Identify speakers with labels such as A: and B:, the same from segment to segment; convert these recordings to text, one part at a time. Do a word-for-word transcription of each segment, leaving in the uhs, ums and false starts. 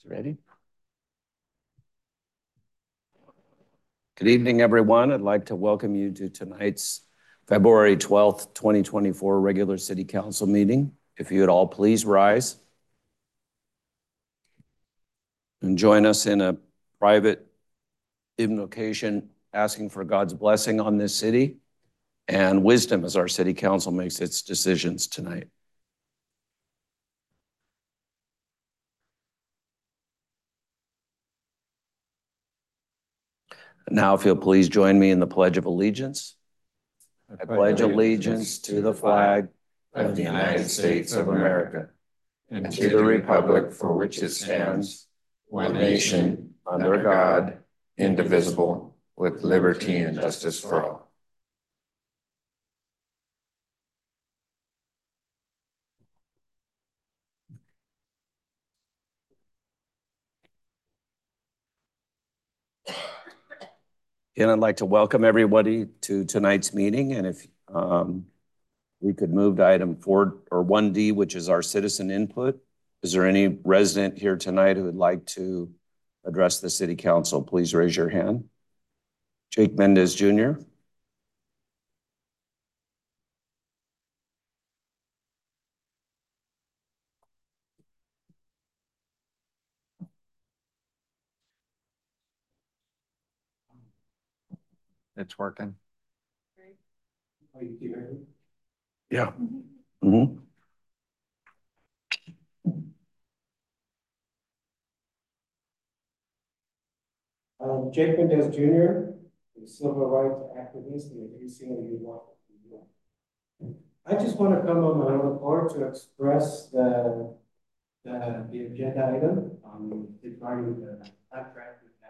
A: Ready? Good evening, everyone. I'd like to welcome you to tonight's February twelfth, twenty twenty-four regular City Council meeting. If you would all please rise and join us in a private invocation asking for God's blessing on this city and wisdom as our City Council makes its decisions tonight. Now, if you'll please join me in the Pledge of Allegiance. I pledge allegiance to the flag of the United States of America and to the republic for which it stands, one nation, under God, indivisible, with liberty and justice for all. Again, I'd like to welcome everybody to tonight's meeting. And if um, we could move to item four or one D, which is our citizen input. Is there any resident here tonight who would like to address the City Council? Please raise your hand. Jake Mendez Junior
B: It's working.
A: Yeah. Mm-hmm.
C: Um, Jake Mendez Junior, a civil rights activist in the D C and New York. I just want to come on my own accord to express the, the, the agenda item um, regarding the contract with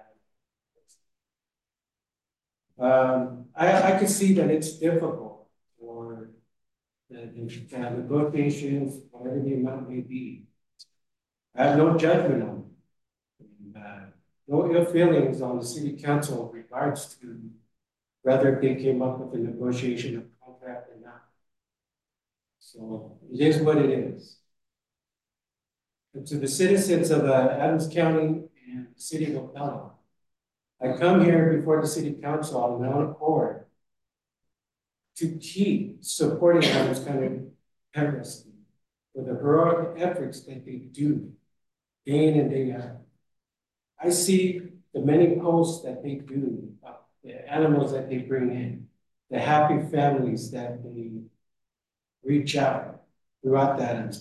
C: that. Um, I, I can see that it's difficult for the, the uh, negotiations, whatever the amount may be. I have no judgment on it. Uh, No ill feelings on the City Council in regards to whether they came up with a negotiation of contract or not. So it is what it is. And to the citizens of uh, Adams County and the City of Ocala, I come here before the City Council on my own accord to keep supporting Adams County Pet Rescue for the heroic efforts that they do day in and day out. I see the many posts that they do, uh, the animals that they bring in, the happy families that they reach out throughout that.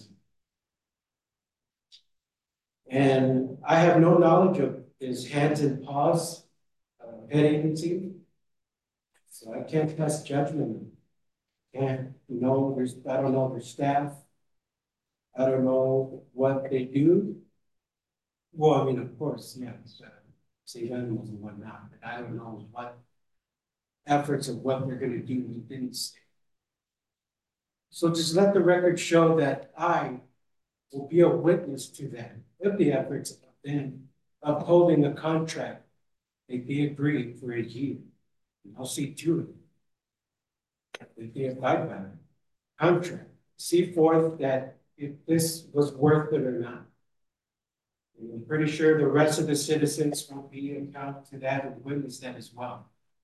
C: And I have no knowledge of this Hands and Paws uh, pet agency, so I can't pass judgment. Can't know there's I don't know their staff. I don't know what they do. Well, I mean, of course, yes, uh, save animals and whatnot, but I don't know what efforts of what they're going to do within the state. So just let the record show that I will be a witness to that, of the efforts of them upholding a contract that they agreed for a year. And I'll see to it that they abide by the contract. See forth that if this was worth it or not. I'm pretty sure the rest of the citizens will be accountable to that and witness that as well.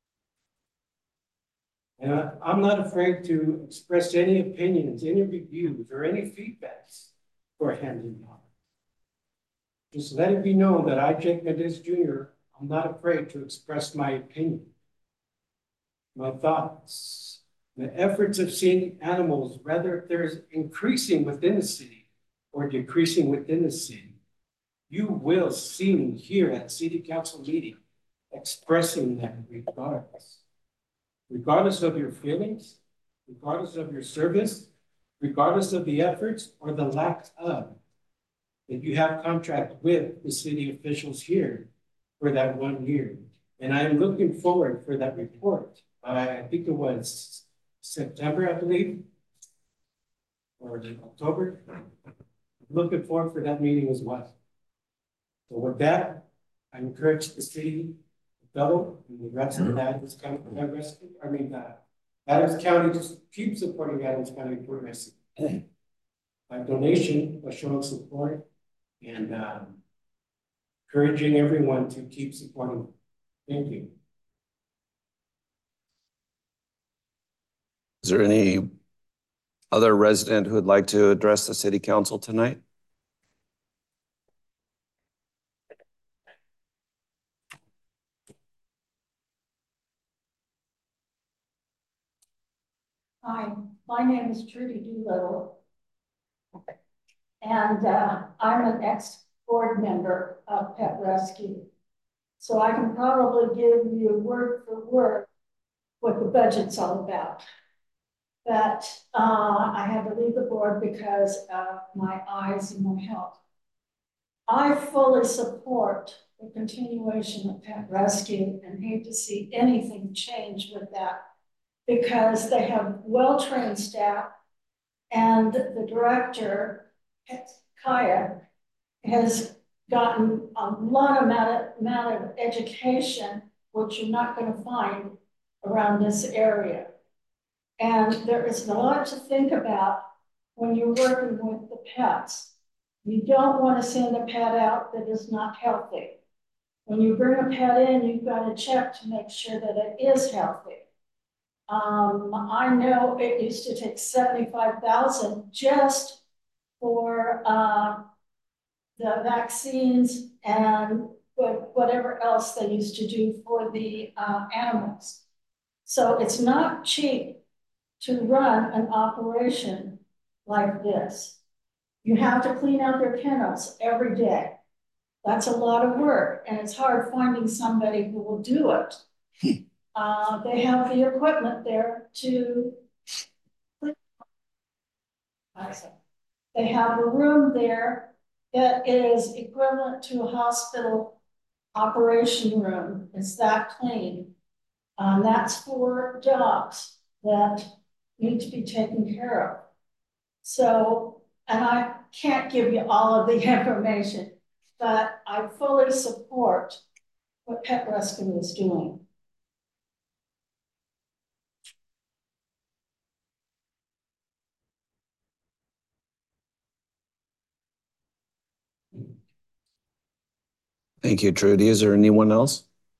C: And I, I'm not afraid to express any opinions, any reviews, or any feedbacks for Hands and Paws. Just let it be known that I, Jake Mendez Junior, I'm not afraid to express my opinion, my thoughts, the efforts of seeing animals, whether they're increasing within the city or decreasing within the city. You will see me here at City Council meeting expressing that regardless. Regardless of your feelings, regardless of your service, regardless of the efforts or the lack of, that you have contract with the city officials here for that one year. And I am looking forward for that report. I think it was September, I believe, or October. I'm looking forward for that meeting as well. So with that, I encourage the city fellow and the rest of the Adams County Pet Rescue. I mean, uh, Adams County just keep supporting Adams County Pet Rescue. By donation, by showing support, and um, encouraging everyone to keep supporting them. Thank you.
A: Is there any other resident who would like to address the city council tonight?
B: Hi, my name is Trudy Doolittle, and uh, I'm an ex-board member of Pet Rescue. So I can probably give you word for word what the budget's all about. But uh, I had to leave the board because of my eyes and my health. I fully support the continuation of Pet Rescue and hate to see anything change with that, because they have well-trained staff, and the director, Kaya, has gotten a lot amount of, amount of education, which you're not going to find around this area. And there is a lot to think about when you're working with the pets. You don't want to send a pet out that is not healthy. When you bring a pet in, you've got to check to make sure that it is healthy. Um, I know it used to take seventy-five thousand dollars just for uh, the vaccines and whatever else they used to do for the uh, animals. So it's not cheap to run an operation like this. You have to clean out their kennels every day. That's a lot of work, and it's hard finding somebody who will do it. Uh, they have the equipment there to, they have a room there that is equivalent to a hospital operation room. It's that clean. Um, that's for dogs that need to be taken care of. So, and I can't give you all of the information, but I fully support what Pet Rescue is doing.
A: Thank you, Trudy. Is there anyone else?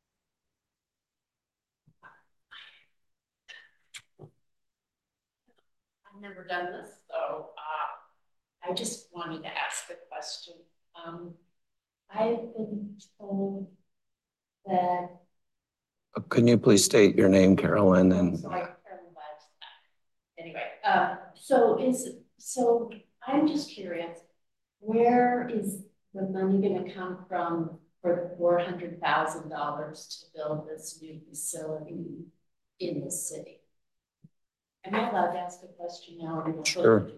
D: I've never done this, so uh, I just wanted to ask a question. Um, I've been told that.
A: Can you please state your name, Carolyn? And
D: Sorry, Carolyn Vibes. Anyway, uh, so is so I'm just curious, where is the money going to come from for the four hundred thousand dollars to build this new facility in the city? Am I allowed to ask a question now?
A: Sure.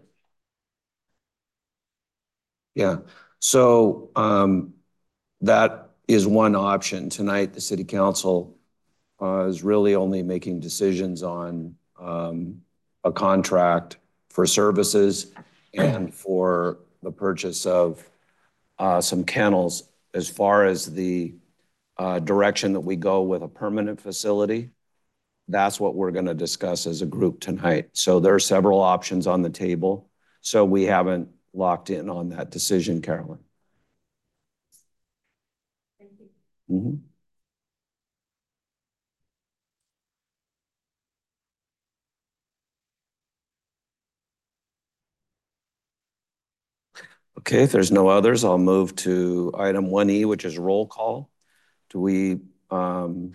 A: Yeah, so um, that is one option. Tonight, the city council uh, is really only making decisions on um, a contract for services and for the purchase of uh, some kennels. As far as the uh, direction that we go with a permanent facility, that's what we're going to discuss as a group tonight. So there are several options on the table. So we haven't locked in on that decision, Carolyn.
D: Thank you.
A: Mm-hmm. Okay, if there's no others, I'll move to item one E, which is roll call. Do we, um,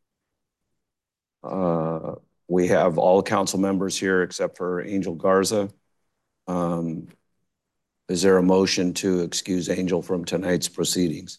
A: uh, we have all council members here except for Angel Garza. Um, is there a motion to excuse Angel from tonight's proceedings?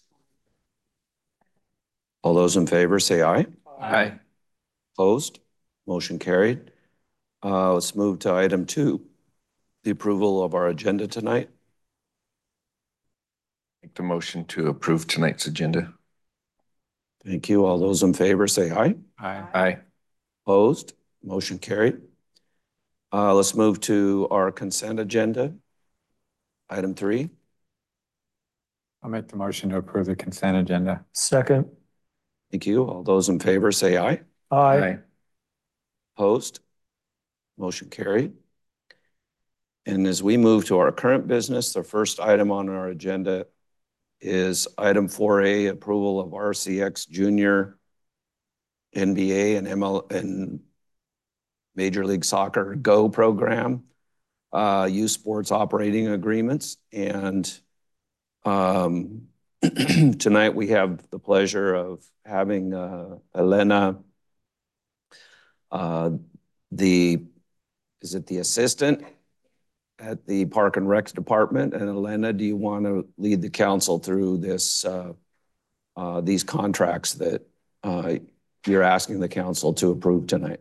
A: All those in favor say aye.
E: Aye.
A: Opposed? Motion carried. Uh, let's move to item two, the approval of our agenda tonight.
E: Make the motion to approve tonight's agenda.
A: Thank you. All those in favor say aye.
E: Aye. Aye.
A: Opposed? Motion carried. Uh, let's move to our consent agenda. Item three.
F: I'll make the motion to approve the consent agenda. Second.
A: Thank you. All those in favor say aye.
F: Aye.
A: Opposed? Motion carried. And as we move to our current business, the first item on our agenda is item four A, approval of R C X Junior N B A and M L and Major League Soccer Go program, uh, youth sports operating agreements. And um, tonight we have the pleasure of having uh, Elena, uh, the, is it the assistant at the Park and Rec Department? And Elena, do you want to lead the council through this, uh, uh, these contracts that uh, you're asking the council to approve tonight?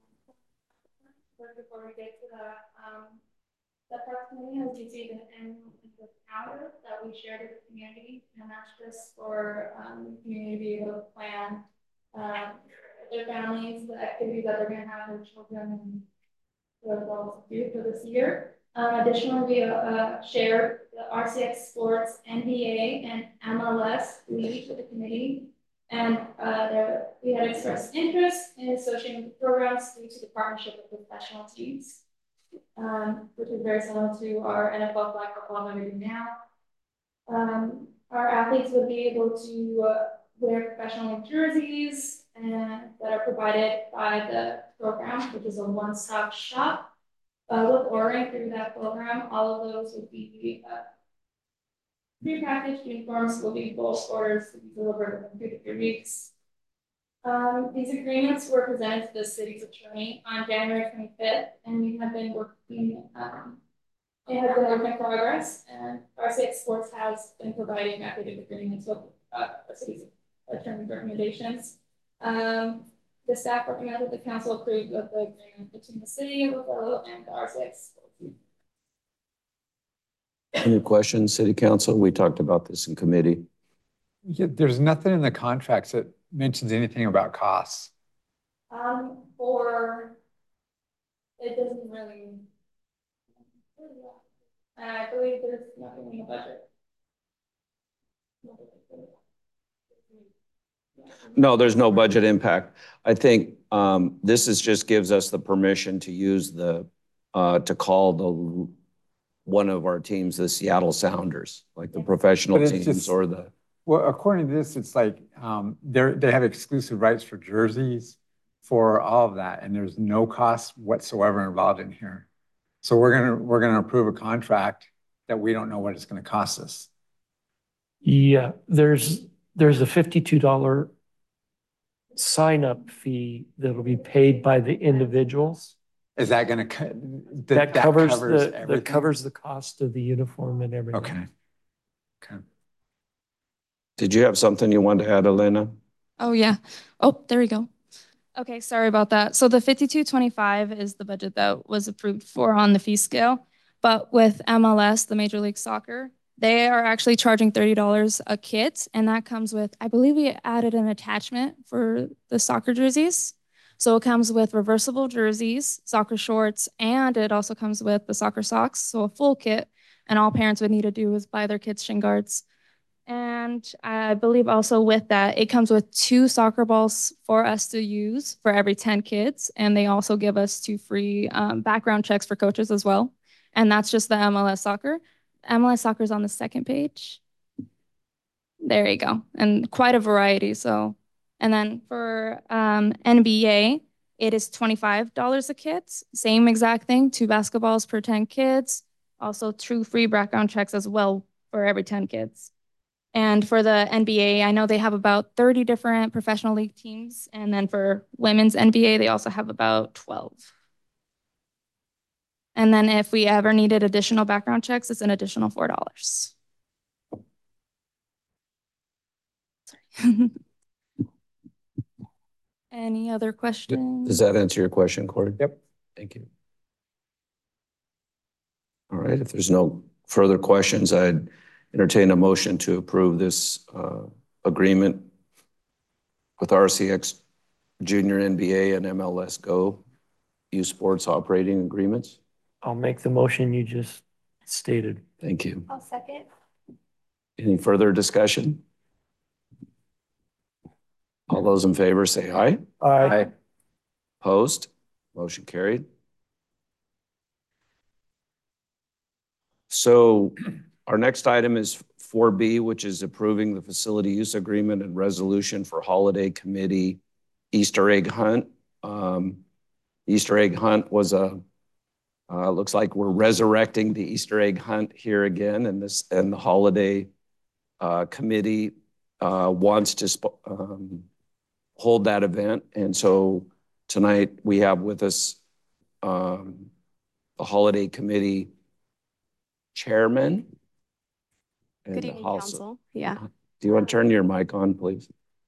G: Before we get to that, um, the Parks Committee has received an annual calendar that we shared with the community, and that's just for um, the community to be able to plan uh, their families, the activities that they're going to have their children and the adults do for this year. Um, additionally, we uh, shared the R C X Sports N B A and M L S lead with the committee, and uh, there, we had expressed interest in associating with the programs due to the partnership with professional teams, um, which is very similar to our N F L flag football that we do now. Um, our athletes would be able to uh, wear professional jerseys and that are provided by the program, which is a one-stop shop. Uh, with ordering through that program, all of those would be uh, pre-packaged uniforms will be bulk orders to be delivered within two to three weeks. Um, these agreements were presented to the city's attorney on January twenty-fifth, and we have been working, um, it has been a work in progress, and R C X Sports has been providing updated agreements with uh, the city's attorney recommendations. Um, The staff recommended that the council approved of the agreement between the city of Othello and the R C X.
A: Any questions, City Council? We talked about this in committee.
F: Yeah, there's nothing in the contracts that mentions anything about costs.
G: Um, for, it doesn't really, I believe there's nothing in the budget.
A: No, there's no budget impact. I think um, this is just gives us the permission to use the, uh, to call the, one of our teams, the Seattle Sounders, like the professional
F: But it's
A: teams
F: just-
A: or the,
F: Well, according to this, it's like, um, they're, they have exclusive rights for jerseys, for all of that, and there's no cost whatsoever involved in here. So we're gonna, we're gonna approve a contract that we don't know what it's gonna cost us.
H: Yeah, there's, there's a fifty-two dollar sign-up fee that'll be paid by the individuals.
F: Is that gonna, co-
H: That covers the, that
F: everything?
H: covers the cost of the uniform and everything.
F: Okay. Okay.
A: did you have something you wanted to add, Elena?
I: Oh, yeah. Oh, there we go. Okay, sorry about that. So the fifty-two twenty-five is the budget that was approved for on the fee scale. But with M L S, the Major League Soccer, they are actually charging thirty dollars a kit. And that comes with, I believe we added an attachment for the soccer jerseys. So it comes with reversible jerseys, soccer shorts, and it also comes with the soccer socks. So a full kit. And all parents would need to do is buy their kids shin guards. And I believe also with that, it comes with two soccer balls for us to use for every ten kids. And they also give us two free um, background checks for coaches as well. And that's just the M L S soccer. M L S soccer is on the second page. There you go. And quite a variety. So, and then for um, N B A, it is twenty-five dollars a kit. Same exact thing, two basketballs per ten kids. Also two free background checks as well for every ten kids. And for the N B A, I know they have about thirty different professional league teams. And then for women's N B A, they also have about twelve. And then if we ever needed additional background checks, it's an additional four dollars. Any other questions?
A: Does that answer your question, Corey?
F: Yep.
A: Thank you. All right, if there's no further questions, I'd entertain a motion to approve this uh, agreement with R C X Junior N B A and M L S Go youth sports operating agreements.
H: I'll make the motion you just stated.
A: Thank you.
G: I'll second.
A: Any further discussion? All those in favor say aye.
H: Aye.
A: Opposed? Motion carried. So our next item is four B, which is approving the facility use agreement and resolution for holiday committee Easter egg hunt. Um, Easter egg hunt was a, uh, looks like we're resurrecting the Easter egg hunt here again, and this and the holiday uh, committee uh, wants to um, hold that event. And so tonight we have with us um, the holiday committee chairman.
J: Good evening, council. Yeah.
A: Do you want to turn your mic on, please?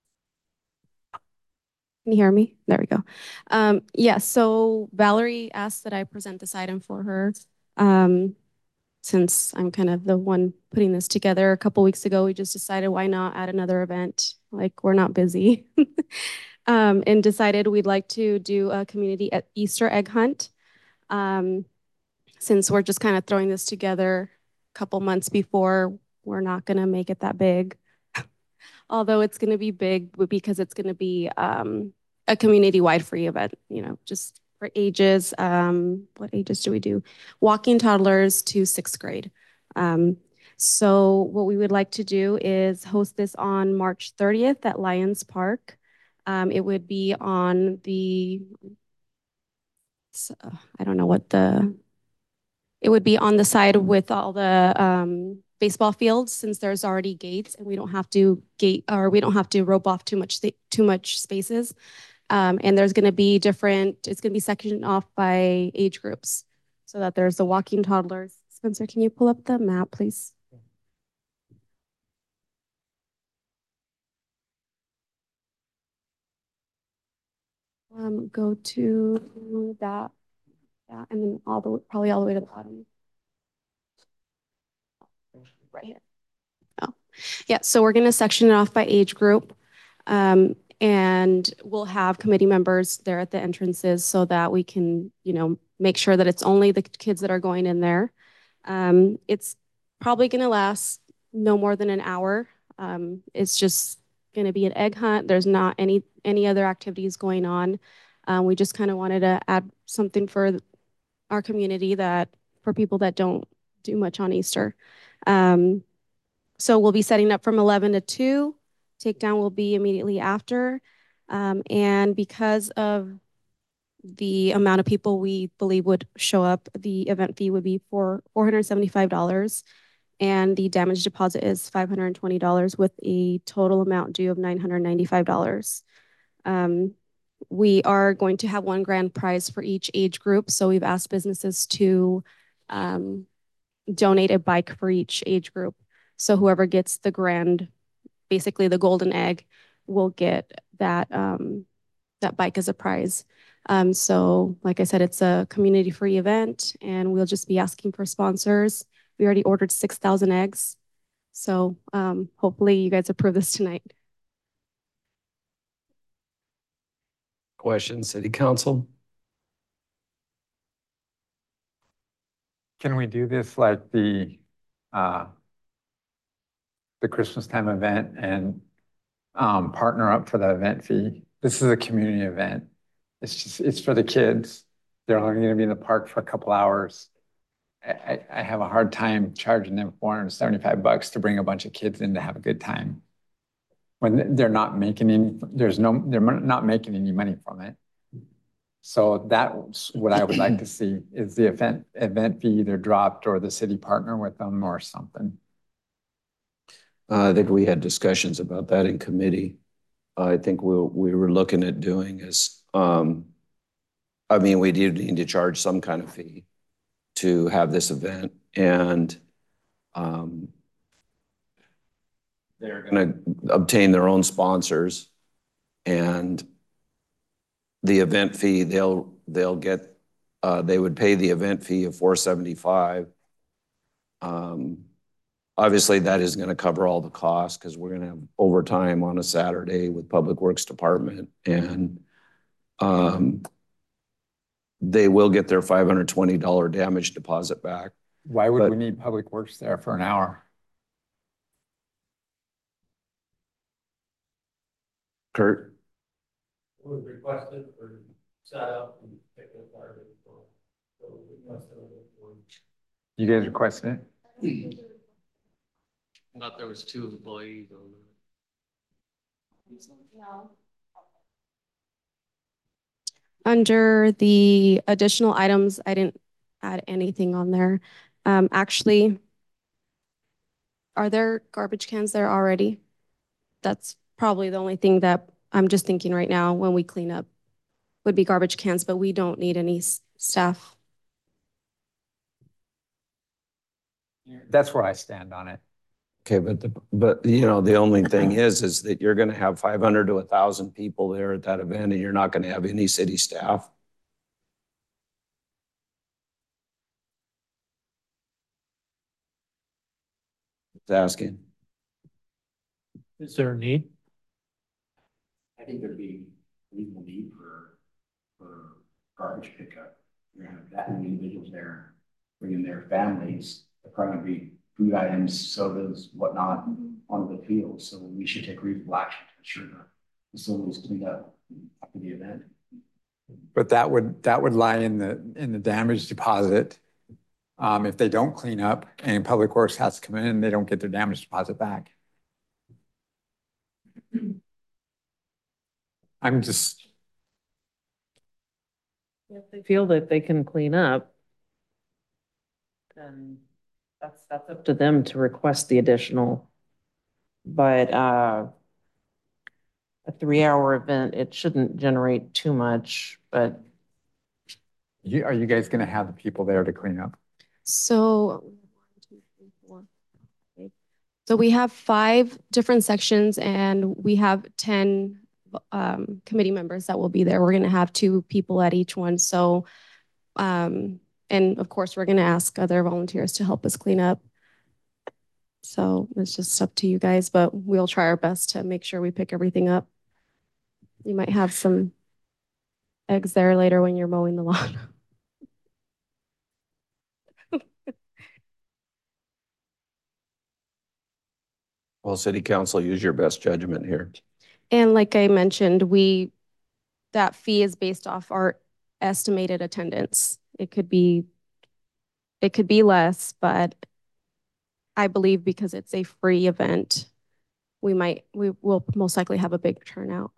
J: Can you hear me? There we go. Um, yeah, so Valerie asked that I present this item for her. Um, since I'm kind of the one putting this together. A couple weeks ago, we just decided why not add another event? Like, we're not busy. um, and decided we'd like to do a community Easter egg hunt. Um, since we're just kind of throwing this together a couple months before, we're not gonna make it that big. Although it's gonna be big because it's gonna be um, a community-wide free event, you know, just for ages. Um, what ages do we do? Walking toddlers to sixth grade. Um, so what we would like to do is host this on March thirtieth at Lions Park. Um, it would be on the, uh, I don't know what the, it would be on the side with all the um, baseball fields, since there's already gates and we don't have to gate or we don't have to rope off too much too much spaces. Um, and there's going to be different, it's going to be sectioned off by age groups so that there's the walking toddlers. Spencer, can you pull up the map, please? Um, go to that, that, and then all the probably all the way to the bottom. Right here. Oh, yeah. So we're going to section it off by age group. Um, and we'll have committee members there at the entrances so that we can, you know, make sure that it's only the kids that are going in there. Um, it's probably going to last no more than an hour. Um, it's just going to be an egg hunt. There's not any any other activities going on. Um, we just kind of wanted to add something for our community, that for people that don't do much on Easter. Um, so we'll be setting up from eleven to two. Takedown will be immediately after. Um, and because of the amount of people we believe would show up, the event fee would be for four hundred seventy-five dollars. And the damage deposit is five hundred twenty dollars with a total amount due of nine hundred ninety-five dollars. Um, we are going to have one grand prize for each age group. So we've asked businesses to um, donate a bike for each age group. So whoever gets the grand, basically the golden egg, will get that um, that bike as a prize. Um, so like I said, it's a community free event and we'll just be asking for sponsors. We already ordered six thousand eggs. So um, hopefully you guys approve this tonight.
A: Questions, City Council?
F: Can we do this like the uh, the Christmas time event and um, partner up for the event fee? This is a community event. It's just, it's for the kids. They're only going to be in the park for a couple hours. I, I have a hard time charging them four hundred seventy-five bucks to bring a bunch of kids in to have a good time when they're not making any, there's no, they're not making any money from it. So that's what I would like to see, is the event event fee either dropped or the city partner with them or something.
A: Uh, I think we had discussions about that in committee. Uh, I think we we were looking at doing is, um, I mean, we do need to charge some kind of fee to have this event, and um, they're going to obtain their own sponsors, and the event fee they'll they'll get uh, they would pay the event fee of four seventy-five. Um, obviously, that is going to cover all the costs because we're going to have overtime on a Saturday with Public Works Department, and um, they will get their five hundred twenty dollars damage deposit back.
F: Why would but, we need Public Works there for an hour?
A: Kurt?
C: It was requested or set up and picked up our so requested.
F: You guys requested it?
H: thought there was two employees on
D: No.
J: Under the additional items, I didn't add anything on there. Um, actually, are there garbage cans there already? That's probably the only thing that I'm just thinking right now when we clean up would be garbage cans, but we don't need any staff.
F: That's where I stand on it.
A: Okay, but the, but you know, the only thing is, is that you're gonna have five hundred to a thousand people there at that event and you're not gonna have any city staff. Just asking.
H: Is there a need?
K: I think there'd be reasonable need for, for garbage pickup. You're gonna have that many individuals there, bringing their families, they're probably gonna be food items, sodas, whatnot, onto the field. So we should take reasonable action to ensure the facilities cleaned up after the event.
F: But that would, that would lie in the, in the damage deposit. Um, if they don't clean up and Public Works has to come in, they don't get their damage deposit back. I'm just,
L: If they feel that they can clean up, then that's, that's up to them to request the additional. But, uh, a three-hour event, it shouldn't generate too much, but.
F: you, are you guys gonna have the people there to clean up?
J: So, one, two, three, four, five. So we have five different sections and we have ten um, committee members that will be there. We're gonna have two people at each one. So, um, and of course, we're gonna ask other volunteers to help us clean up. So it's just up to you guys, but we'll try our best to make sure we pick everything up. You might have some eggs there later when you're mowing the lawn.
A: Well, city council, use your best judgment here.
J: And like I mentioned, we, that fee is based off our estimated attendance. It could be, it could be less, but I believe because it's a free event, we might, we will most likely have a big turnout.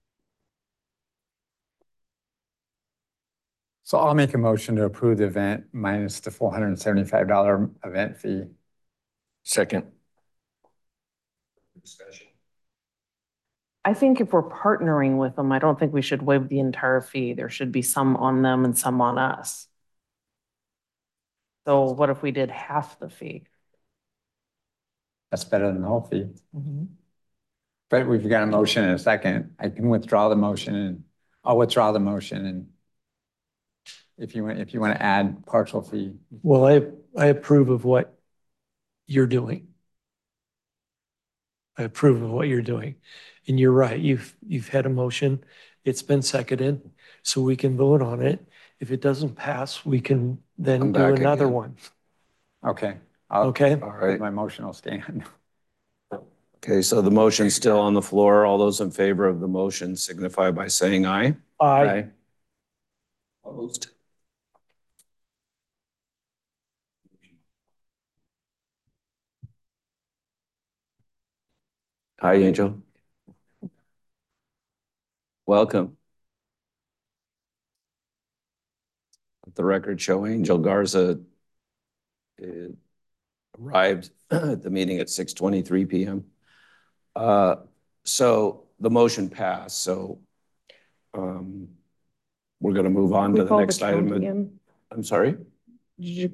F: So I'll make a motion to approve the event minus the four hundred seventy-five dollar event fee.
E: Second.
A: Discussion.
L: I think if we're partnering with them, I don't think we should waive the entire fee. There should be some on them and some on us. So what if we did half the fee?
F: That's better than the whole fee.
L: Mm-hmm.
F: But we've got a motion and a second. I can withdraw the motion and I'll withdraw the motion. And if you want, if you want to add partial fee.
H: Well, I, I approve of what you're doing. I approve of what you're doing. And you're right, you've, you've had a motion, it's been seconded, so we can vote on it. If it doesn't pass, we can then
A: Come
H: do
A: back
H: another
A: again.
H: one.
F: Okay. I'll-
H: Okay.
A: All right.
F: My motion will stand.
A: Okay, so the motion's still on the floor. All those in favor of the motion signify by saying aye.
H: Aye.
A: Opposed? Hi, Angel. Welcome. Let the record show Angel Garza uh, arrived at the meeting at six twenty-three p m Uh, so the motion passed. So um, we're going to move on
L: We
A: to the
L: called
A: next
L: the
A: item.
L: county in.
A: I'm sorry?
L: Did you,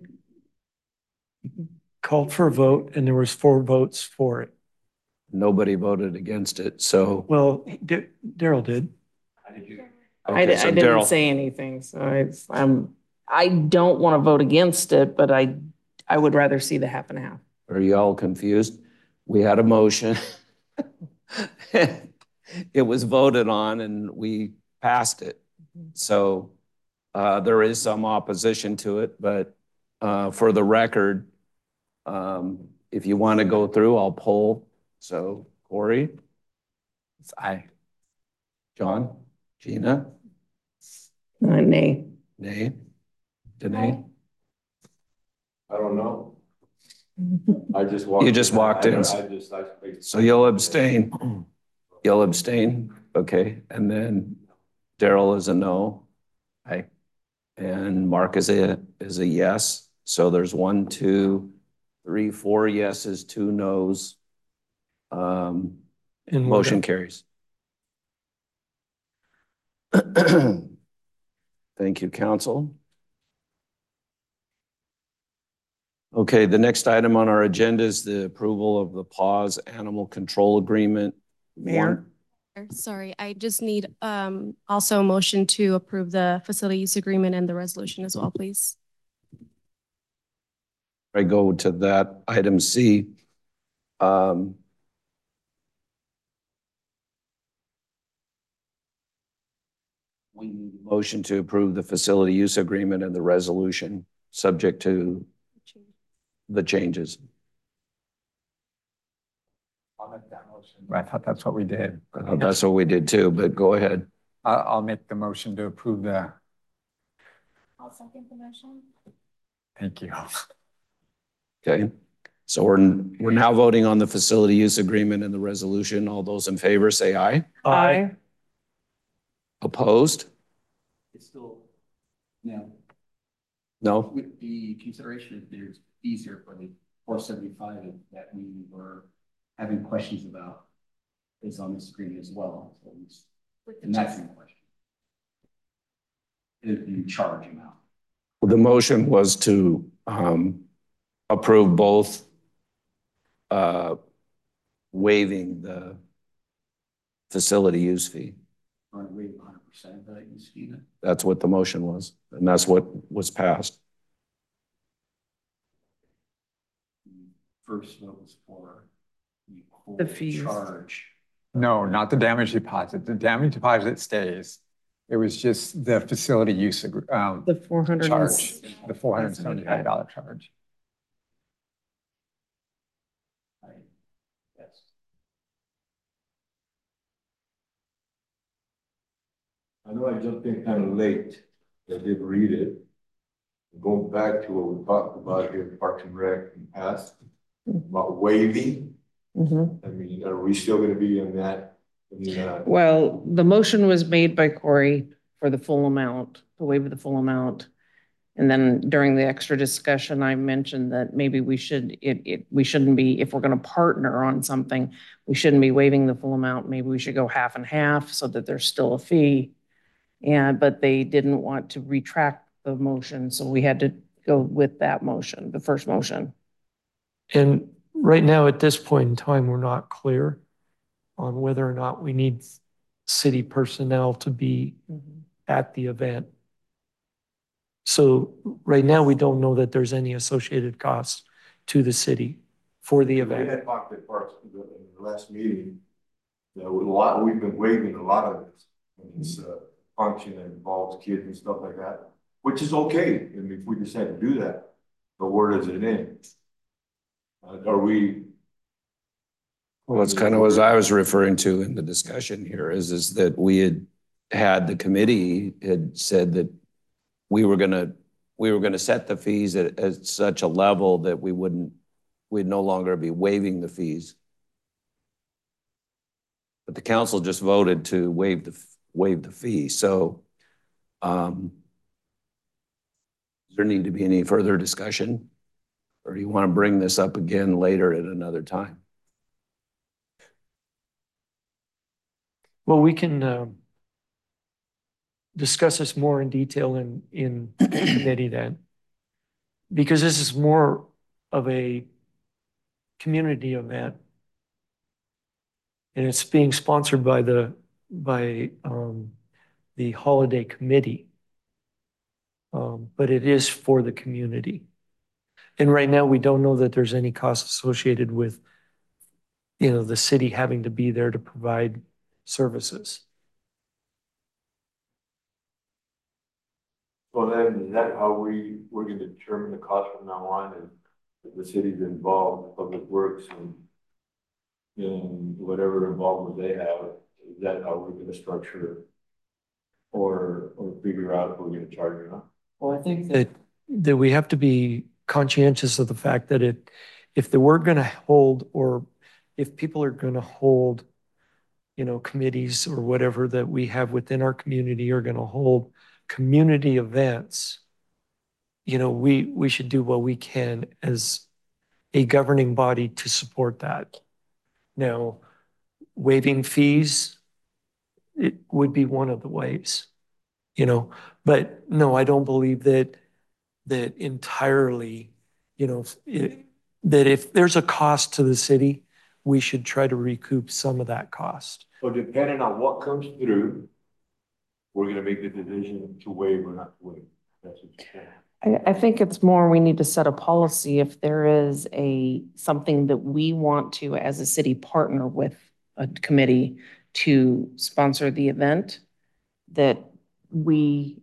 H: Called for a vote and there was four votes for it.
A: Nobody voted against it. So
H: Well, D- Daryl did.
L: I,
A: okay,
L: di-
A: so
L: I didn't
A: Daryl,
L: say anything, so it's, I'm, I don't want to vote against it, but I, I would rather see the half and half.
A: are you all confused? We had a motion. It was voted on and we passed it. So uh, there is some opposition to it, but uh, for the record, um, if you want to go through, I'll poll. So Corey,
F: It's aye.
A: John, Gina,
L: Uh, nay.
A: nay, Danae.
K: I don't know.
M: I just walked.
A: You just walked in.
M: I just, I.
A: So you'll abstain. You'll abstain, okay, and then Daryl is a no.
E: Aye.
A: And Mark is a, is a yes. So there's one, two, three, four yeses, two nos. Um,
H: And
A: motion
H: what-
A: carries. Thank you, council. Okay, the next item on our agenda is the approval of the Paws Animal Control Agreement.
L: Mayor?
J: Sorry, I just need um, also a motion to approve the facility use agreement and the resolution as well, please.
A: I go to that item C. Um, we need a motion to approve the facility use agreement and the resolution subject to the changes.
F: I'll make that motion. I thought that's what we did.
A: Uh, that's what we did too, but go ahead.
F: I'll, I'll make the motion to approve the,
G: I'll second the motion.
F: thank you.
A: Okay. So we're, we're now voting on the facility use agreement and the resolution. All those in favor say aye.
L: Aye.
A: Opposed?
K: It's still, now,
A: No?
K: with the consideration that there's easier for the four seventy-five that we were having questions about is on this agreement as well. So it's, and that's in question. It'd be charge amount.
A: The motion was to um, approve both uh, waiving the facility use fee.
K: We're going to waive one hundred percent of that use fee then?
A: That's what the motion was, and that's what was passed.
K: First vote was for the,
L: The fees.
K: charge.
F: No, not the damage deposit. The damage deposit stays. It was just the facility use, ag- um,
L: The four hundred.
F: charge, the four hundred seventy-five dollar charge.
K: Right. Yes.
M: I know I jumped in kind of late. I did read it. Going back to what we talked about here, in Parks and Rec and past, about waiving.
L: Mm-hmm.
M: I mean, are we still gonna be in that? I mean, uh,
L: Well, the motion was made by Corey for the full amount, to waive the full amount. And then during the extra discussion, I mentioned that maybe we should, it, it, we shouldn't be, if we're gonna partner on something, we shouldn't be waiving the full amount. Maybe we should go half and half so that there's still a fee. And, but they didn't want to retract the motion, so we had to go with that motion, the first motion.
H: And right now, at this point in time, we're not clear on whether or not we need city personnel to be at the event. So right now, we don't know that there's any associated costs to the city for the
M: we
H: event.
M: had talked at Parks in the in the last meeting. That a lot, we've been waiving a lot of this. It's a function that involves kids and stuff like that, which is okay. I mean, if we decide to do that, but where does it end? Uh, Are we?
A: Well, that's kind of what I was referring to in the discussion here is, is that we had had the committee had said that we were gonna, we were gonna set the fees at, at such a level that we wouldn't, we'd no longer be waiving the fees. But the council just voted to waive the, waive the fee. So, um, does there need to be any further discussion? Or do you want to bring this up again later at another time?
H: Well, we can um, discuss this more in detail in, in committee then. Because this is more of a community event. And it's being sponsored by the, by um, the holiday committee. Um, but it is for the community. And right now, we don't know that there's any cost associated with, you know, the city having to be there to provide services.
M: Well, then, is that how we, we're gonna determine the cost from now on, and if the city's involved, Public Works and and whatever involvement they have, is that how we're gonna structure or, or figure out if we're gonna charge or not?
H: Well, I think that, that we have to be conscientious of the fact that it, if the, we're going to hold, or if people are going to hold, you know, committees or whatever that we have within our community are going to hold community events, you know, we, we should do what we can as a governing body to support that. Now, waiving fees, it would be one of the ways, you know, but no, I don't believe that, that entirely, you know, it, that if there's a cost to the city, we should try to recoup some of that cost.
M: So depending on what comes through, we're gonna make the decision to waive or not to waive. That's what you're saying.
L: I, I think it's more, we need to set a policy if there is a, something that we want to, as a city, partner with a committee to sponsor the event, that we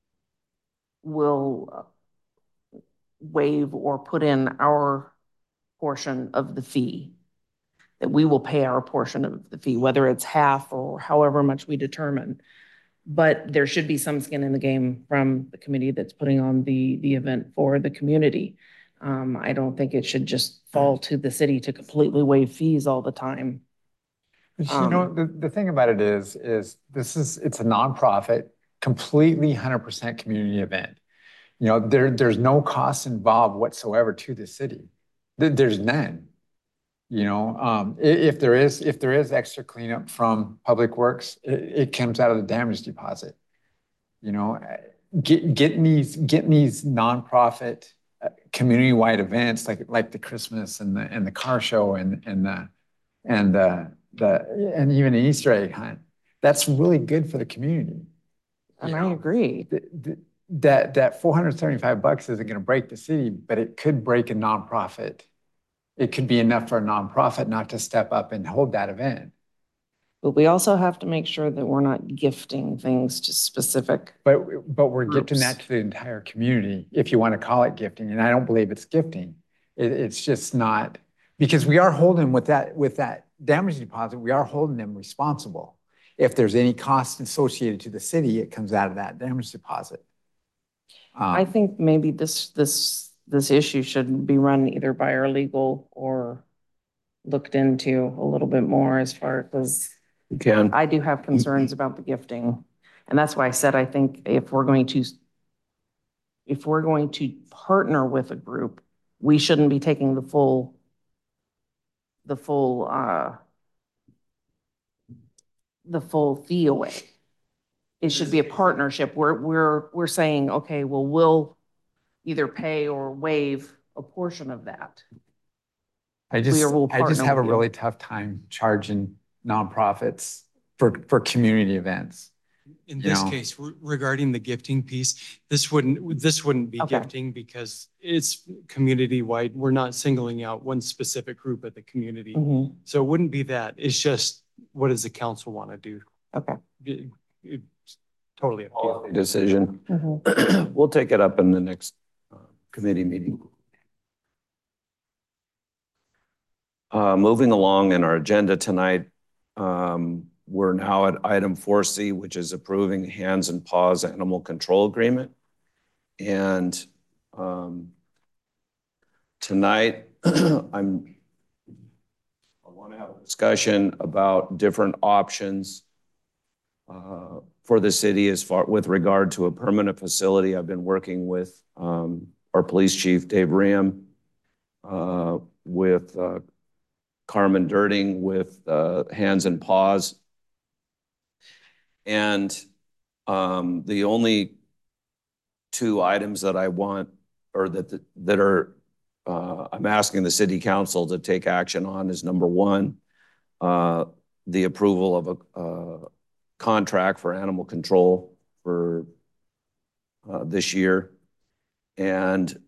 L: will waive or put in our portion of the fee, that we will pay our portion of the fee, whether it's half or however much we determine. But there should be some skin in the game from the committee that's putting on the, the event for the community. Um, I don't think it should just fall to the city to completely waive fees all the time.
F: But you know, the, the thing about it is, is this is, it's a nonprofit, completely one hundred percent community event. You know, there, there's no cost involved whatsoever to the city. There, there's none. You know, um, if there is, if there is extra cleanup from Public Works, it, it comes out of the damage deposit. You know, get, getting these, getting these nonprofit uh, community-wide events like, like the Christmas and the, and the car show and, and the, and the, the, and even an Easter egg hunt, that's really good for the community.
L: And I agree.
F: The, the, that, that four hundred seventy-five bucks isn't going to break the city, but it could break a nonprofit. It could be enough for a nonprofit not to step up and hold that event.
L: But we also have to make sure that we're not gifting things to specific.
F: But, but we're
L: groups.
F: gifting that to the entire community, if you want to call it gifting. And I don't believe it's gifting. It, it's just not, because we are holding with that, with that damage deposit, we are holding them responsible. If there's any cost associated to the city, it comes out of that damage deposit. Um,
L: I think maybe this, this, this issue should be run either by our legal or looked into a little bit more as far as,
A: You can.
L: I do have concerns about the gifting. And that's why I said, I think if we're going to, if we're going to partner with a group, we shouldn't be taking the full, the full, uh, the full fee away. It should be a partnership. We're, we're, we're saying, okay, well, we'll either pay or waive a portion of that.
F: I just,
L: will
F: I just
L: partner
F: have a
L: with you.
F: really tough time charging nonprofits for, for community events.
N: In
F: You
N: this
F: know.
N: case, re- regarding the gifting piece, this wouldn't, this wouldn't be
L: Okay.
N: gifting because it's community-wide. We're not singling out one specific group of the community.
L: Mhm.
N: So it wouldn't be that. It's just, what does the council want to do?
L: Okay.
N: It- It's totally up to you.
A: Decision.
L: Mhm.
A: We'll take it up in the next uh, committee meeting. Uh, moving along in our agenda tonight, um, we're now at item four C, which is approving hands and paws animal control agreement. And um, tonight, I'm, I want to have a discussion about different options uh, for the city as far with regard to a permanent facility. I've been working with um, our police chief, Dave Ram, uh, with uh, Carmen Dirting, with uh, Hands and Paws. And um, the only two items that I want, or that that are, uh, I'm asking the city council to take action on is number one, uh, the approval of a uh, contract for animal control for uh, this year, and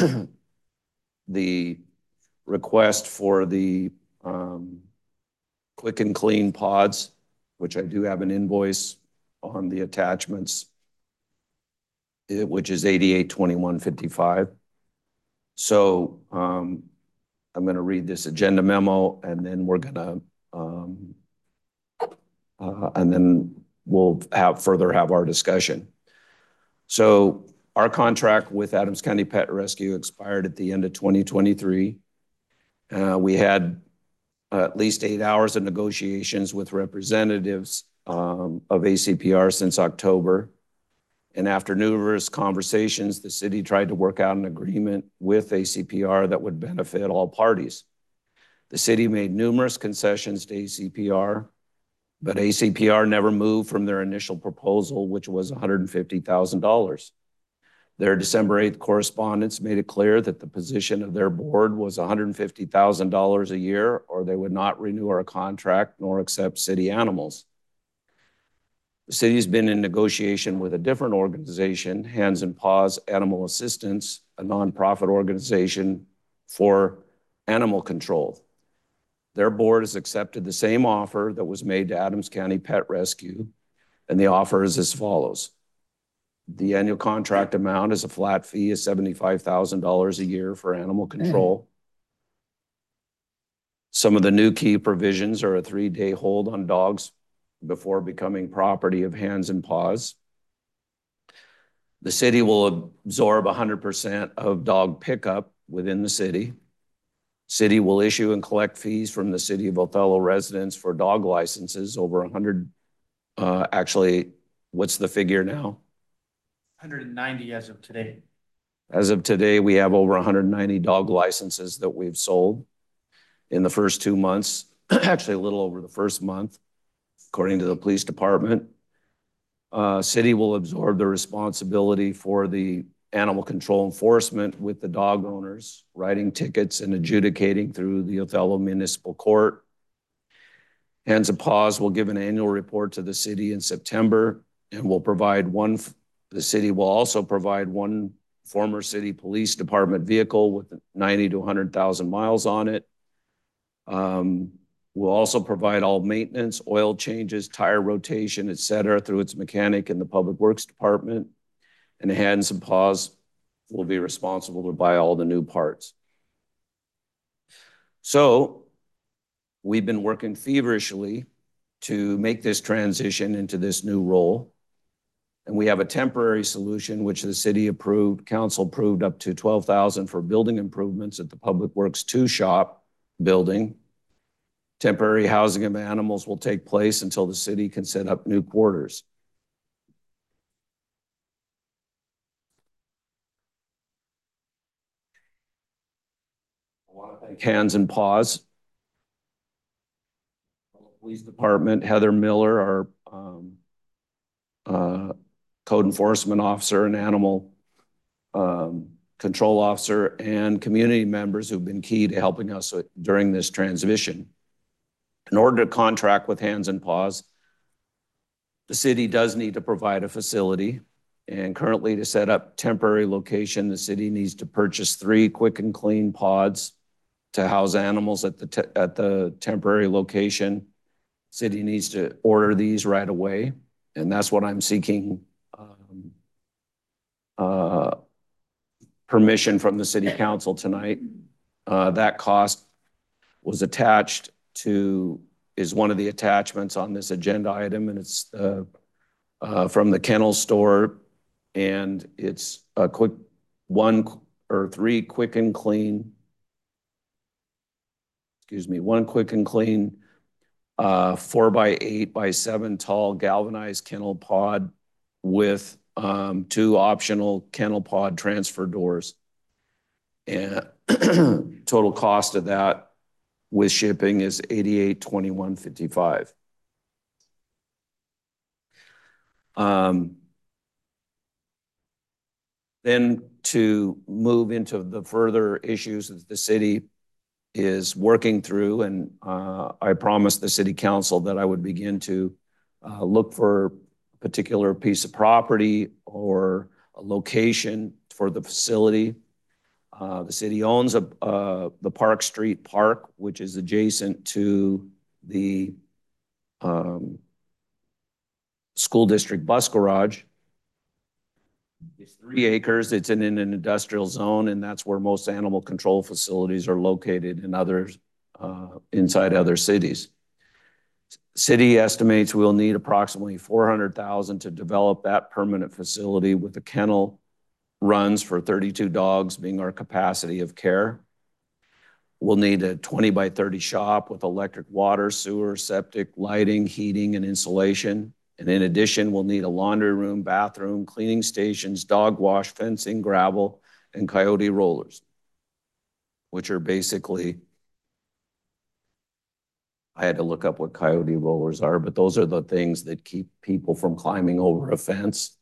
A: the request for the um, quick and clean pods, which I do have an invoice on the attachments, it, which is eighty-eight twenty-one fifty-five. So um, I'm going to read this agenda memo, and then we're going to, um, uh, and then we'll have further have our discussion. So our contract with Adams County Pet Rescue expired at the end of twenty twenty-three. Uh, we had uh, at least eight hours of negotiations with representatives um, of A C P R since October. And after numerous conversations, the city tried to work out an agreement with A C P R that would benefit all parties. The city made numerous concessions to A C P R, but A C P R never moved from their initial proposal, which was one hundred fifty thousand dollars. Their December eighth correspondence made it clear that the position of their board was one hundred fifty thousand dollars a year, or they would not renew our contract nor accept city animals. The city's been in negotiation with a different organization, Hands and Paws Animal Assistance, a nonprofit organization for animal control. Their board has accepted the same offer that was made to Adams County Pet Rescue, and the offer is as follows. The annual contract amount is a flat fee of seventy-five thousand dollars a year for animal control. Some of the new key provisions are a three-day hold on dogs before becoming property of Hands and Paws. The city will absorb one hundred percent of dog pickup within the city. City will issue and collect fees from the city of Othello residents for dog licenses, over one hundred. Uh, actually, what's the figure now?
K: one hundred ninety as of today.
A: As of today, we have over one hundred ninety dog licenses that we've sold in the first two months, actually a little over the first month, according to the police department. Uh, city will absorb the responsibility for the animal control enforcement with the dog owners, writing tickets and adjudicating through the Othello Municipal Court. Hands and Paws will give an annual report to the city in September and will provide one. The city will also provide one former city police department vehicle with ninety to one hundred thousand miles on it. Um, we'll also provide all maintenance, oil changes, tire rotation, et cetera, through its mechanic in the Public Works Department. And Hands and Paws will be responsible to buy all the new parts. So we've been working feverishly to make this transition into this new role. And we have a temporary solution, which the city approved, council approved up to twelve thousand dollars for building improvements at the Public Works two shop building. Temporary housing of animals will take place until the city can set up new quarters. I want to thank Hands and Paws, Police Department, Heather Miller, our um, uh, code enforcement officer and animal um, control officer, and community members who've been key to helping us during this transition. In order to contract with Hands and Paws, the city does need to provide a facility, and currently to set up temporary location, the city needs to purchase three quick and clean pods to house animals at the, te at the temporary location. City needs to order these right away, and that's what I'm seeking um, uh, permission from the city council tonight. Uh, that cost was attached to, is one of the attachments on this agenda item, and it's uh, uh, from the kennel store, and it's a quick one or three quick and clean, excuse me, one quick and clean uh, four by eight by seven tall galvanized kennel pod with um, two optional kennel pod transfer doors. And total cost of that with shipping is eighty-eight twenty-one fifty-five. Um, then to move into the further issues that the city is working through, and uh, I promised the city council that I would begin to uh, look for a particular piece of property or a location for the facility. Uh, the city owns a, uh, the Park Street Park, which is adjacent to the um, school district bus garage. It's three acres. It's in an industrial zone, and that's where most animal control facilities are located in others, uh, inside other cities. City estimates we'll need approximately four hundred thousand dollars to develop that permanent facility, with a kennel runs for thirty-two dogs being our capacity of care. we'll need a twenty by thirty shop with electric, water, sewer, septic, lighting, heating, and insulation. And in addition, we'll need a laundry room, bathroom, cleaning stations, dog wash, fencing, gravel, and coyote rollers, which are basically, I had to look up what coyote rollers are, but those are the things that keep people from climbing over a fence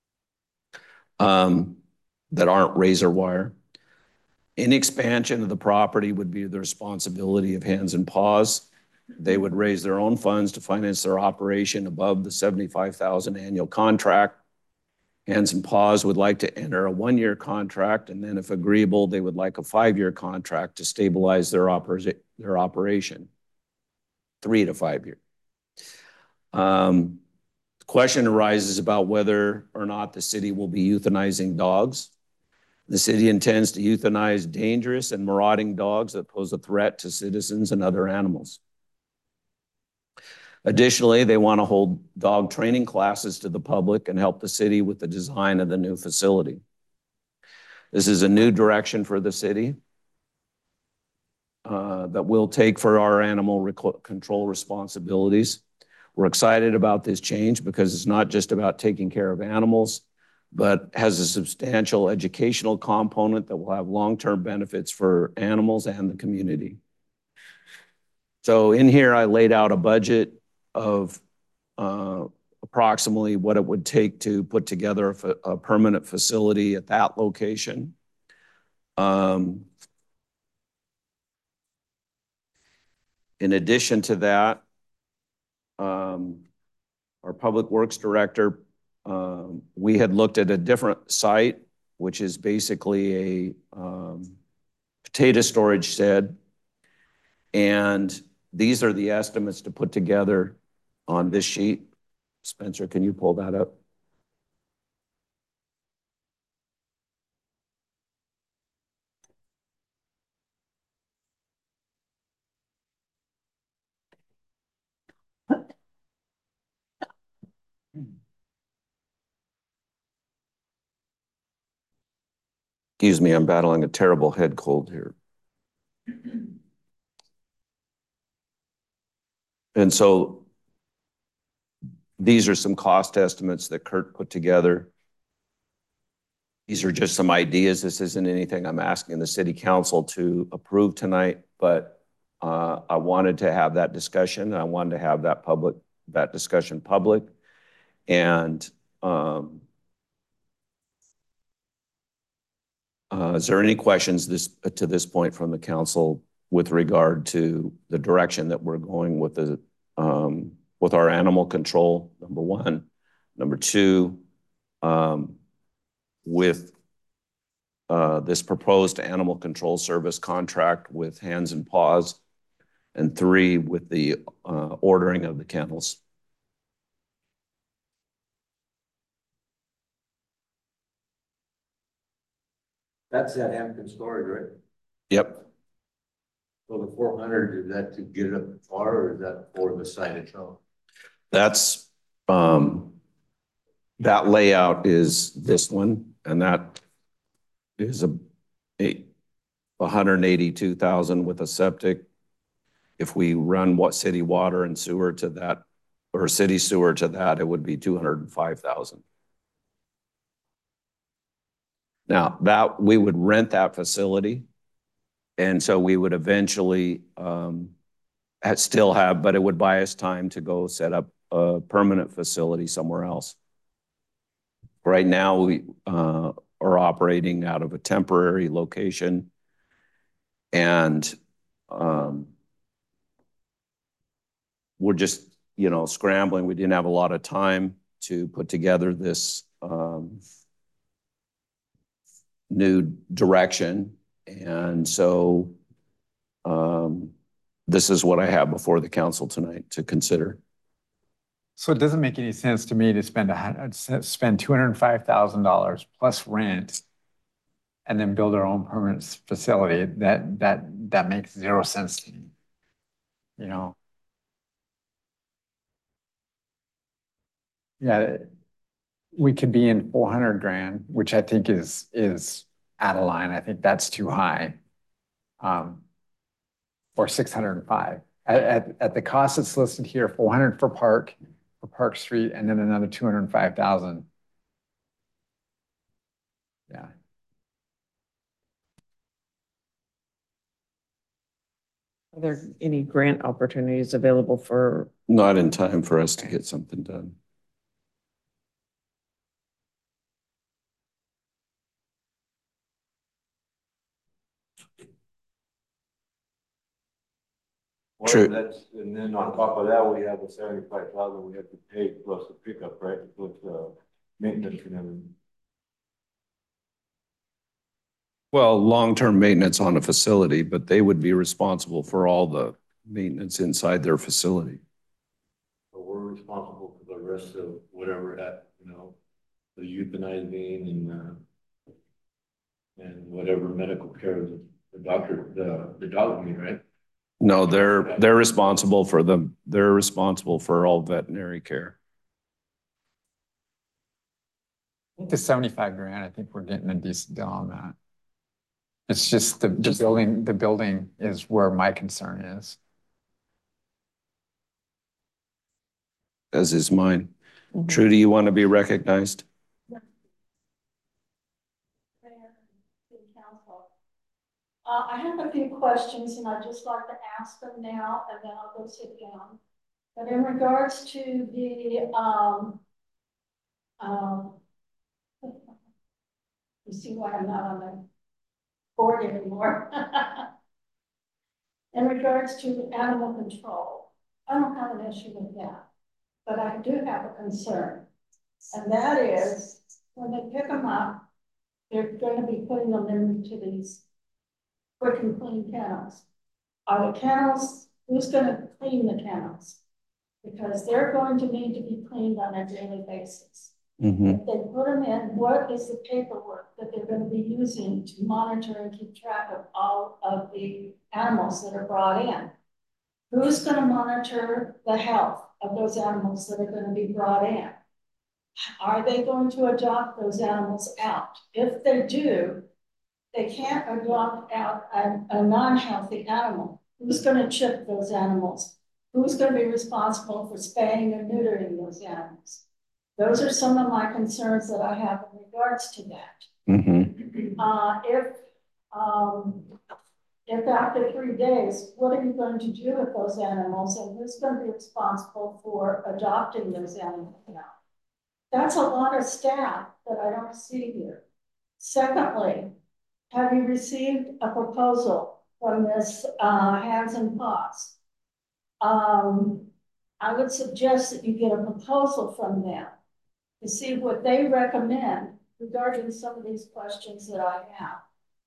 A: um, that aren't razor wire. Any expansion of the property would be the responsibility of Hands and Paws. They would raise their own funds to finance their operation above the seventy-five thousand annual contract. Hands and Paws would like to enter a one-year contract, and then if agreeable, they would like a five-year contract to stabilize their, oper their operation. Three to five years. Um, the question arises about whether or not the city will be euthanizing dogs. The city intends to euthanize dangerous and marauding dogs that pose a threat to citizens and other animals. Additionally, they want to hold dog training classes to the public and help the city with the design of the new facility. This is a new direction for the city uh, that we'll take for our animal control responsibilities. We're excited about this change because it's not just about taking care of animals, but has a substantial educational component that will have long-term benefits for animals and the community. So in here, I laid out a budget of uh, approximately what it would take to put together a, a permanent facility at that location. Um, in addition to that, um, our Public Works Director, um, we had looked at a different site, which is basically a um, potato storage shed. And these are the estimates to put together on this sheet. Spencer, can you pull that up? Excuse me, I'm battling a terrible head cold here. And so these are some cost estimates that Kurt put together. These are just some ideas. This isn't anything I'm asking the city council to approve tonight, but uh, I wanted to have that discussion. I wanted to have that public, that discussion public. And um, uh, is there any questions this to this point from the council with regard to the direction that we're going with the um, with our animal control, number one. Number two, um, with uh, this proposed animal control service contract with Hands and Paws. And three, with the uh, ordering of the kennels.
M: That's that Hampton storage, right?
A: Yep.
M: So the four hundred, is that to get it up far, or is that for the site itself?
A: That's, um, that layout is this one, and that is a, a one hundred eighty-two thousand with a septic. If we run what city water and sewer to that, or city sewer to that, it would be two hundred five thousand. Now that we would rent that facility. And so we would eventually um, still have, but it would buy us time to go set up a permanent facility somewhere else. Right now, we uh, are operating out of a temporary location, and um, we're just, you know, scrambling. We didn't have a lot of time to put together this um, new direction. And so um, this is what I have before the council tonight to consider.
F: So it doesn't make any sense to me to spend a, spend two hundred five thousand dollars plus rent and then build our own permanent facility. That that that makes zero sense to me. You know. Yeah, we could be in four hundred grand, which I think is is out of line. I think that's too high. Um, or six hundred and five. At, at, at the cost that's listed here, four hundred for Park, for Park Street, and then another two hundred and five thousand. Yeah.
L: Are there any grant opportunities available for?
A: Not in time for us to get something done.
M: Well,
A: True.
M: that's, and then on top of that, we have the seventy-five thousand we have to pay plus the pickup, right, plus the maintenance and everything.
A: Well, long-term maintenance on a facility, but they would be responsible for all the maintenance inside their facility.
M: But we're responsible for the rest of whatever that, you know, the euthanizing and, uh, and whatever medical care the, the doctor, the, the dog need, right?
A: No, they're, they're responsible for them. They're responsible for all veterinary care.
F: I think the seventy-five grand, I think we're getting a decent deal on that. It's just the, the building, the building is where my concern is.
A: As is mine. Mm-hmm. Trudy, you want to be recognized?
B: Uh, I have a few questions and I'd just like to ask them now and then I'll go sit down. But in regards to the, um, um, you see why I'm not on the board anymore. In regards to animal control, I don't have an issue with that, but I do have a concern. And that is when they pick them up, they're going to be putting them into these quick and clean kennels. Are the kennels, who's going to clean the kennels? Because they're going to need to be cleaned on a daily basis. Mm-hmm. If they put them in, what is the paperwork that they're going to be using to monitor and keep track of all of the animals that are brought in? Who's going to monitor the health of those animals that are going to be brought in? Are they going to adopt those animals out? If they do, they can't adopt out a, a non-healthy animal. Who's going to chip those animals? Who's going to be responsible for spaying and neutering those animals? Those are some of my concerns that I have in regards to that. Mm-hmm. uh, if, um, if after three days, what are you going to do with those animals and who's going to be responsible for adopting those animals now? That's a lot of staff that I don't see here. Secondly, have you received a proposal from this uh, Hands and Paws? Um, I would suggest that you get a proposal from them to see what they recommend regarding some of these questions that I have.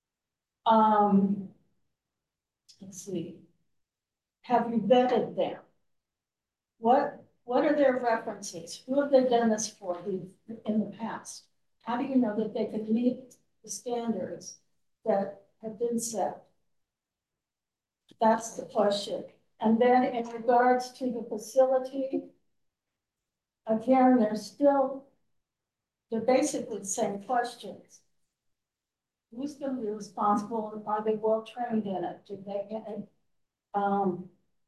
B: Um, let's see. Have you vetted them? What, what are their references? Who have they done this for in the past? How do you know that they can meet the standards that have been set? That's the question. And then in regards to the facility, again, they're still, they're basically the same questions. Who's going to be responsible and are they well trained in it? Do they get it? Um,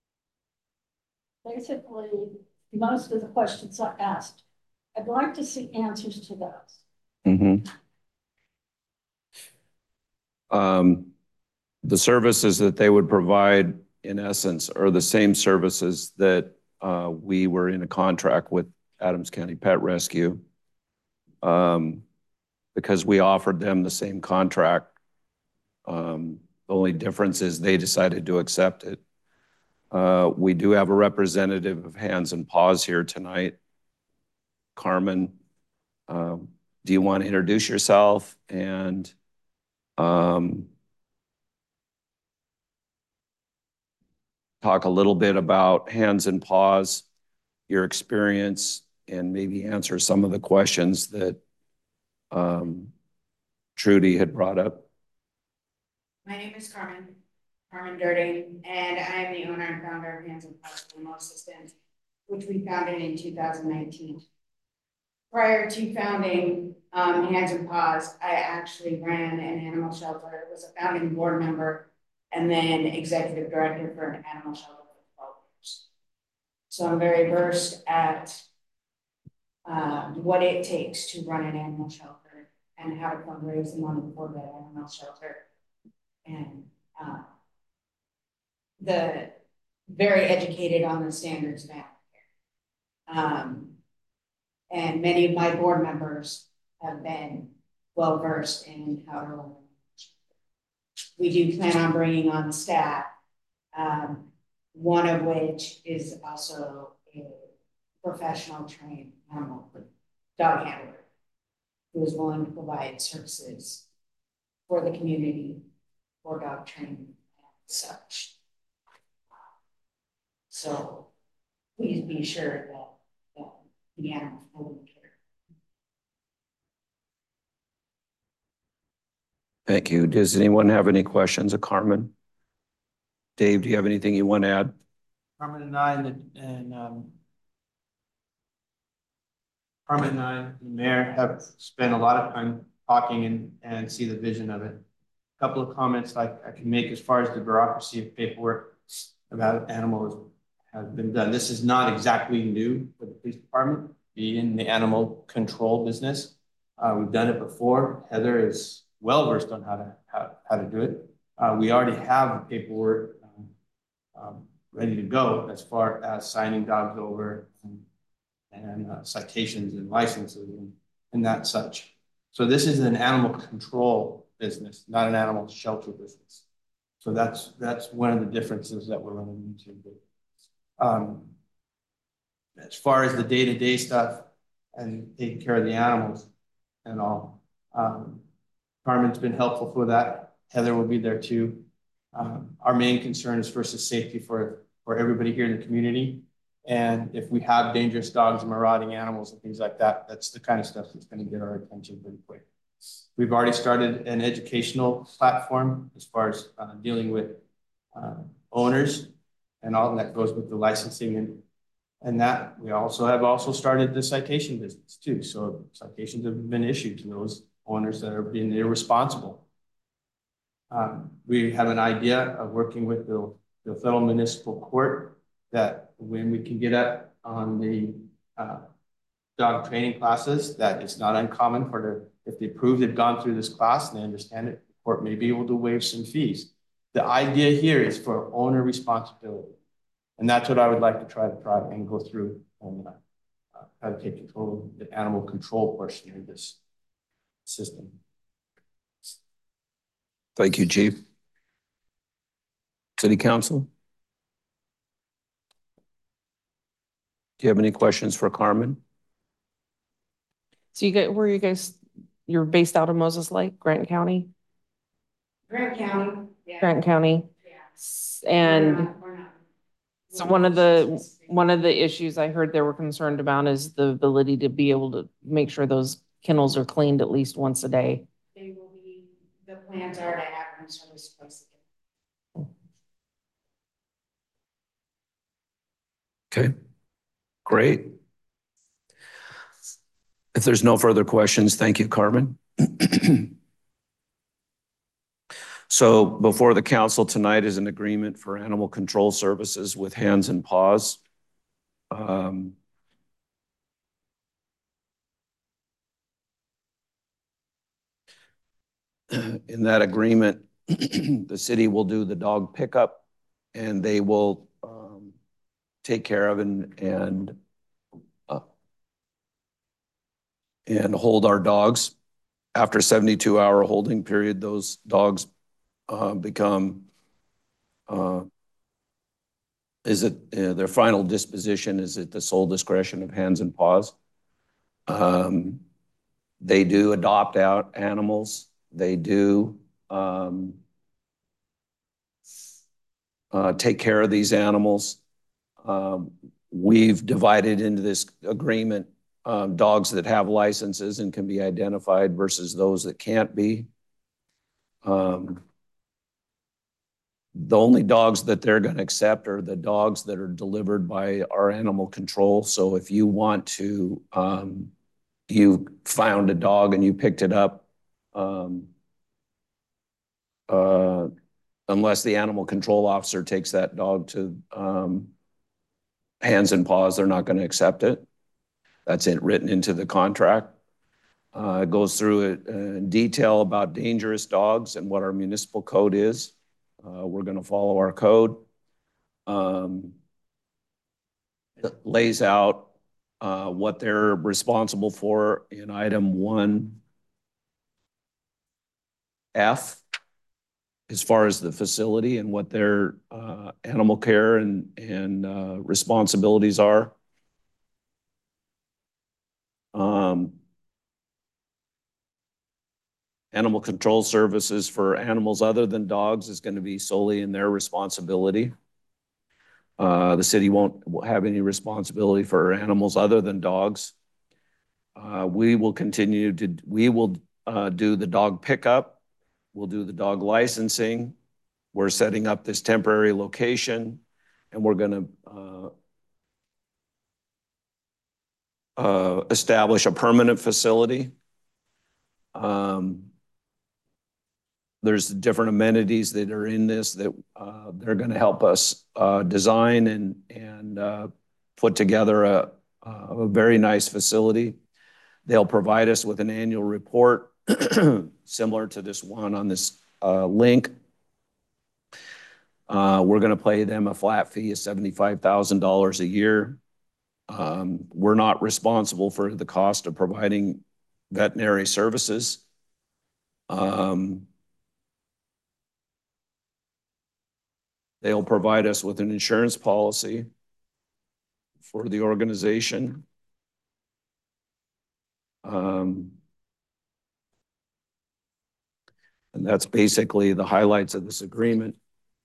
B: basically, most of the questions I asked, I'd like to see answers to those.
A: Mm-hmm. Um, the services that they would provide, in essence, are the same services that uh, we were in a contract with Adams County Pet Rescue. Um, because we offered them the same contract. Um, the only difference is they decided to accept it. Uh, we do have a representative of Hands and Paws here tonight. Carmen, um, do you want to introduce yourself and um, talk a little bit about Hands and Paws, your experience, and maybe answer some of the questions that um, Trudy had brought up?
O: My name is Carmen, Carmen Durding, and I am the owner and founder of Hands and Paws Animal Assistance, which we founded in two thousand nineteen. Prior to founding um, Hands and Paws, I actually ran an animal shelter. I was a founding board member and then executive director for an animal shelter for twelve years. So I'm very versed at um, what it takes to run an animal shelter and how to fundraise the money for that animal shelter. And uh, the very educated on the standards of animal care. Um, and many of my board members have been well versed in how to run. We do plan on bringing on staff, um, one of which is also a professional trained animal dog handler who is willing to provide services for the community for dog training and such. So please be sure that, that the animals will be cared.
A: Thank you. Does anyone have any questions of Carmen? Dave, do you have anything you want to add?
P: Carmen and I and, and um, Carmen and I, the mayor, have spent a lot of time talking and, and see the vision of it. A couple of comments I, I can make as far as the bureaucracy of paperwork about animals has been done. This is not exactly new for the police department, be in the animal control business. Uh, we've done it before. Heather is well versed on how to how, how to do it. Uh, we already have the paperwork um, um, ready to go as far as signing dogs over and, and uh, citations and licenses and, and that such. So this is an animal control business, not an animal shelter business. So that's that's one of the differences that we're running into. Um, as far as the day-to-day stuff and taking care of the animals and all, um, Carmen's been helpful for that. Heather will be there too. Um, our main concern is first is safety for, for everybody here in the community. And if we have dangerous dogs and marauding animals and things like that, that's the kind of stuff that's going to get our attention pretty quick. We've already started an educational platform as far as uh, dealing with uh, owners and all that goes with the licensing and and that we also have also started the citation business too. So citations have been issued to those owners that are being irresponsible. Um, we have an idea of working with the, the federal municipal court that when we can get up on the uh, dog training classes, that it's not uncommon for the, if they prove they've gone through this class and they understand it, the court may be able to waive some fees. The idea here is for owner responsibility. And that's what I would like to try to try and go through and uh, uh, try to take control of the animal control portion of this system.
A: Thank you, Chief. City Council? Do you have any questions for Carmen?
L: So you get, where are you guys, you're based out of Moses Lake, Grant County?
O: Grant County. Yeah.
L: Grant County. Yeah. And we're not, we're not. So one of the one of the issues I heard they were concerned about is the ability to be able to make sure those kennels are cleaned at least once a day.
O: They will be, the plans are to have them service twice a day.
A: Okay, great. If there's no further questions, thank you, Carmen. So before the council tonight is an agreement for animal control services with Hands and Paws. Um, in that agreement, the city will do the dog pickup and they will um, take care of and, and, uh, and hold our dogs. After seventy-two hour holding period, those dogs Uh, become, uh, is it uh, their final disposition? Is it the sole discretion of Hands and Paws? Um, they do adopt out animals. They do um, uh, take care of these animals. Um, we've divided into this agreement um, dogs that have licenses and can be identified versus those that can't be. Um, The only dogs that they're going to accept are the dogs that are delivered by our animal control. So if you want to, um, you found a dog and you picked it up, um, uh, unless the animal control officer takes that dog to um, Hands and Paws, they're not going to accept it. That's it written into the contract. Uh, it goes through it in detail about dangerous dogs and what our municipal code is. Uh, we're going to follow our code. Um, it lays out uh, what they're responsible for in item one F, as far as the facility and what their uh, animal care and, and uh, responsibilities are. Um, animal control services for animals other than dogs is going to be solely in their responsibility. Uh, the city won't have any responsibility for animals other than dogs. Uh, we will continue to, we will uh, do the dog pickup. We'll do the dog licensing. We're setting up this temporary location, and we're going to uh, uh, establish a permanent facility. Um, there's different amenities that are in this that uh, they're going to help us uh, design and, and uh, put together a, a very nice facility. They'll provide us with an annual report similar to this one on this uh, link. Uh, we're going to pay them a flat fee of seventy-five thousand dollars a year. Um, we're not responsible for the cost of providing veterinary services. Um, they'll provide us with an insurance policy for the organization. Um, and that's basically the highlights of this agreement.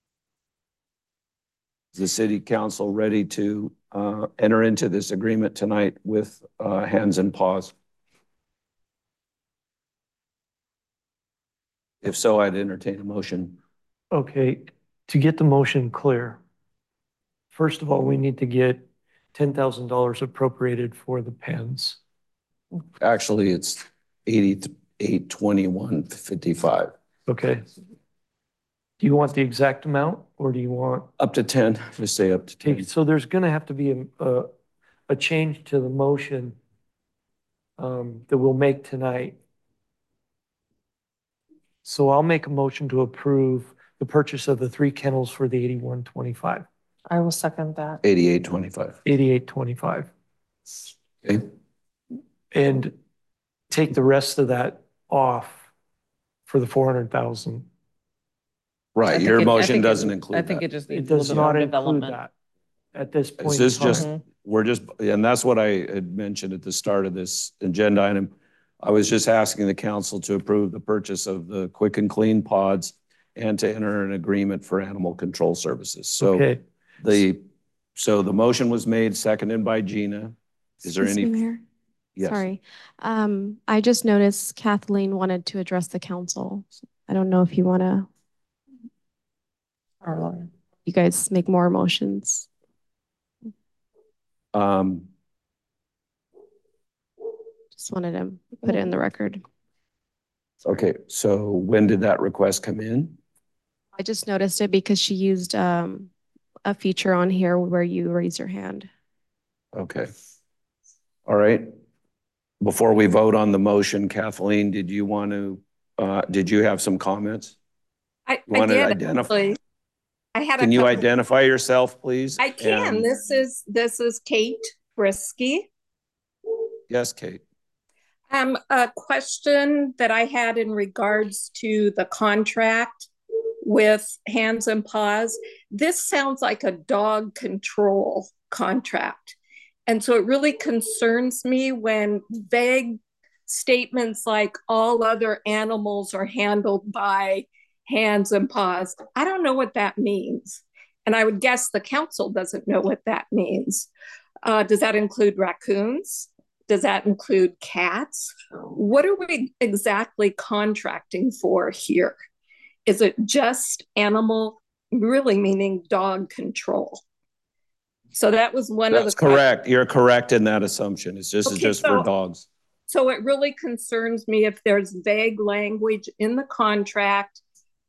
A: Is the city council ready to uh, enter into this agreement tonight with uh, Hands and Paws? If so, I'd entertain a motion.
H: Okay, to get the motion clear, first of all, we need to get ten thousand dollars appropriated for the pens.
A: Actually, it's eighty-eight twenty-one fifty-five.
H: Okay. Do you want the exact amount, or do you want?
A: Up to ten, just say up to ten.
H: Okay, so there's gonna have to be a, a, a change to the motion um, that we'll make tonight. So I'll make a motion to approve the purchase of the three kennels for the eighty-one twenty-five.
L: I will second that.
A: eighty-eight twenty-five.
H: eighty-eight twenty-five.
A: Okay.
H: And take the rest of that off for the four hundred thousand.
A: Right, your
L: it- I
A: motion
L: think it-
A: doesn't include
L: I think
A: that.
L: it just
H: It
L: needs a
H: does
L: little
H: not
L: bit more
H: include
L: development.
H: that at this point.
A: Is this
H: in time.
A: just, we're just, and that's what I had mentioned at the start of this agenda item. I was just asking the council to approve the purchase of the quick and clean pods and to enter an agreement for animal control services. So
H: Okay.
A: the, so the motion was made, seconded by Gina. Is there
J: Excuse
A: any?
J: me, Mayor?
A: Yes.
J: Sorry. Um, I just noticed Kathleen wanted to address the council. I don't know if you want to, you guys make more motions.
A: Um,
J: Just wanted to put it in the record.
A: okay, so when did that request come in?
J: I just noticed it because she used um, a feature on here where you raise your hand.
A: Okay. All right. Before we vote on the motion, Kathleen, did you want to, uh, did you have some comments?
Q: I,
A: You
Q: I
A: want to
Q: did
A: identify?
Q: actually. I had a
A: Can you
Q: couple-
A: identify yourself, please?
Q: I can.
A: And-
Q: This is this is Kate Brisky.
A: Yes, Kate.
Q: Um, a question that I had in regards to the contract with Hands and Paws. This sounds like a dog control contract. And so it really concerns me when vague statements like all other animals are handled by Hands and Paws. I don't know what that means. And I would guess the council doesn't know what that means. Uh, does that include raccoons? Does that include cats? What are we exactly contracting for here? Is it just animal, really meaning dog control? So that was one
A: That's
Q: of the
A: correct. You're correct in that assumption. It's just,
Q: Okay,
A: it's just
Q: so-
A: for dogs.
Q: So it really concerns me if there's vague language in the contract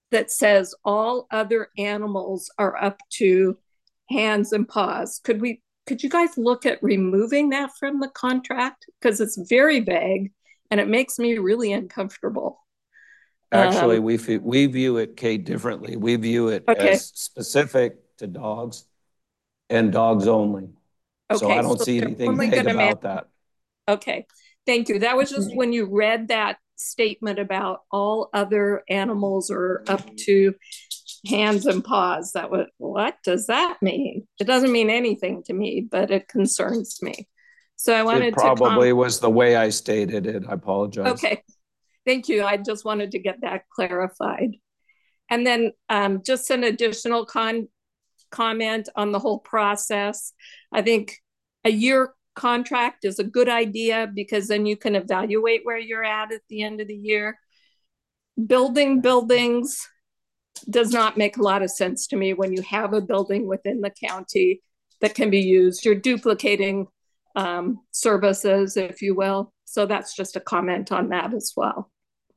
Q: that says all other animals are up to hands and paws. Could we, could you guys look at removing that from the contract? Because it's very vague and it makes me really uncomfortable.
A: Actually,
Q: Um,
A: we, fe- we view it, Kate, differently. We view it
Q: Okay.
A: as specific to dogs and dogs only. So
Q: Okay,
A: I don't
Q: so
A: see
Q: they're
A: anything
Q: only
A: vague
Q: gonna ma-
A: about that.
Q: Okay, thank you. That was just when you read that statement about all other animals are up to hands and paws. That was, what does that mean? It doesn't mean anything to me, but it concerns me. So I wanted
A: It
Q: to
A: probably
Q: com-
A: was the way I stated it. I apologize.
Q: Okay, thank you. I just wanted to get that clarified. And then um, just an additional con comment on the whole process. I think a year contract is a good idea because then you can evaluate where you're at at the end of the year. Building buildings does not make a lot of sense to me when you have a building within the county that can be used. You're duplicating um, services, if you will. So that's just a comment on that as well.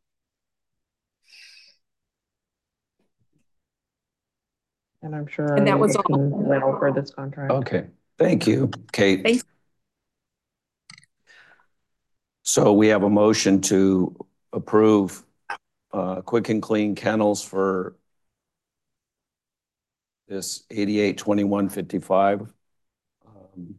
L: And I'm sure
Q: And that was
L: all went over this contract.
A: Okay, thank you, Kate.
Q: Thanks.
A: So we have a motion to approve uh, Quick and Clean Kennels for this eighty-eight twenty-one fifty-five. Um,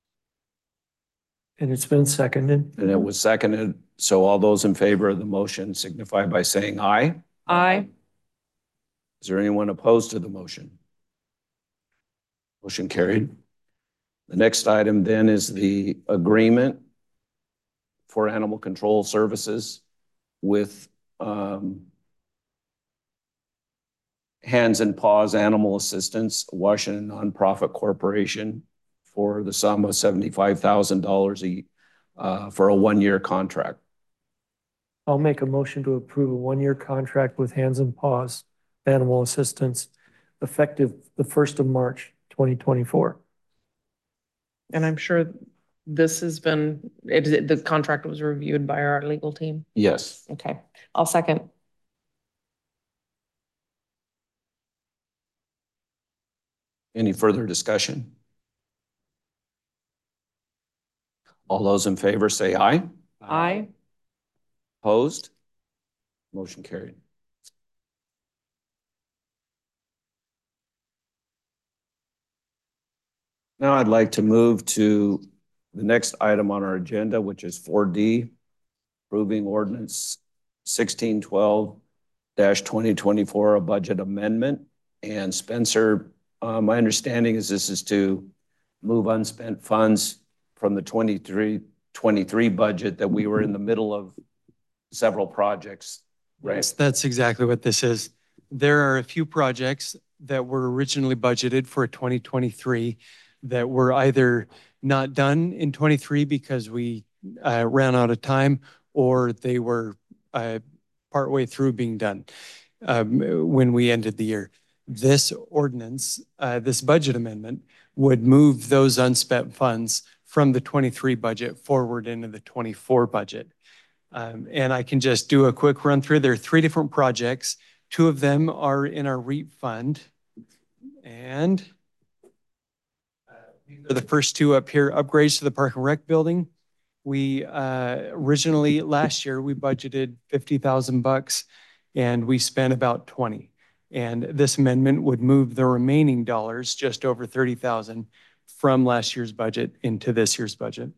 H: And it's been seconded.
A: And it was seconded. So all those in favor of the motion signify by saying aye.
L: Aye.
A: Is there anyone opposed to the motion? Motion carried. The next item then is the agreement for animal control services with um, Hands and Paws Animal Assistance, Washington Nonprofit Corporation, for the sum of seventy-five thousand dollars a uh, for a one-year contract.
H: I'll make a motion to approve a one-year contract with Hands and Paws Animal Assistance effective the first of March, twenty twenty-four.
L: And I'm sure this has been, it, the contract was reviewed by our legal team.
A: Yes.
L: Okay, I'll second.
A: Any further discussion? All those in favor say aye.
L: Aye.
A: Opposed? Motion carried. Now I'd like to move to the next item on our agenda, which is four D, approving ordinance sixteen twelve twenty twenty-four, a budget amendment. And Spencer, uh, my understanding is this is to move unspent funds from the twenty-three twenty-three budget that we were in the middle of several projects, right?
N: Yes, that's exactly what this is. There are a few projects that were originally budgeted for twenty twenty-three that were either not done in twenty-three because we uh, ran out of time, or they were uh, partway through being done um, when we ended the year. This ordinance, uh, this budget amendment, would move those unspent funds from the twenty-three budget forward into the twenty-four budget. Um, and I can just do a quick run through. There are three different projects. Two of them are in our REAP fund. And uh, these are the first two up here, upgrades to the Park and Rec building. We uh, originally, last year, we budgeted fifty thousand bucks and we spent about twenty. And this amendment would move the remaining dollars, just over thirty thousand, from last year's budget into this year's budget.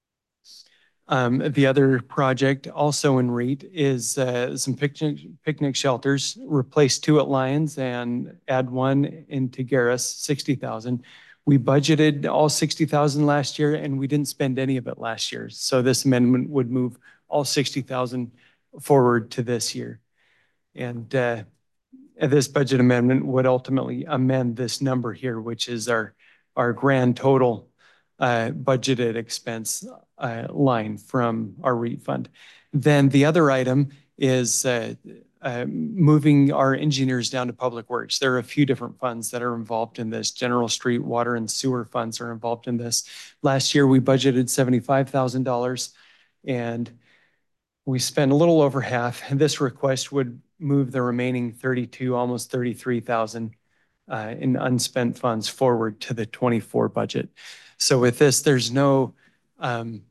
N: Um, the other project also in REAP is uh, some picnic, picnic shelters, replace two at Lions and add one into Garris, sixty thousand. We budgeted all sixty thousand last year and we didn't spend any of it last year. So this amendment would move all sixty thousand forward to this year. And uh, this budget amendment would ultimately amend this number here, which is our, our grand total uh, budgeted expense uh, line from our REAP fund. Then the other item is uh, uh, moving our engineers down to Public Works. There are a few different funds that are involved in this. General Street, Water, and Sewer funds are involved in this. Last year, we budgeted seventy-five thousand dollars and we spent a little over half. And this request would move the remaining thirty-two, almost thirty-three thousand uh, in unspent funds forward to the twenty-four budget. So with this, there's no, um,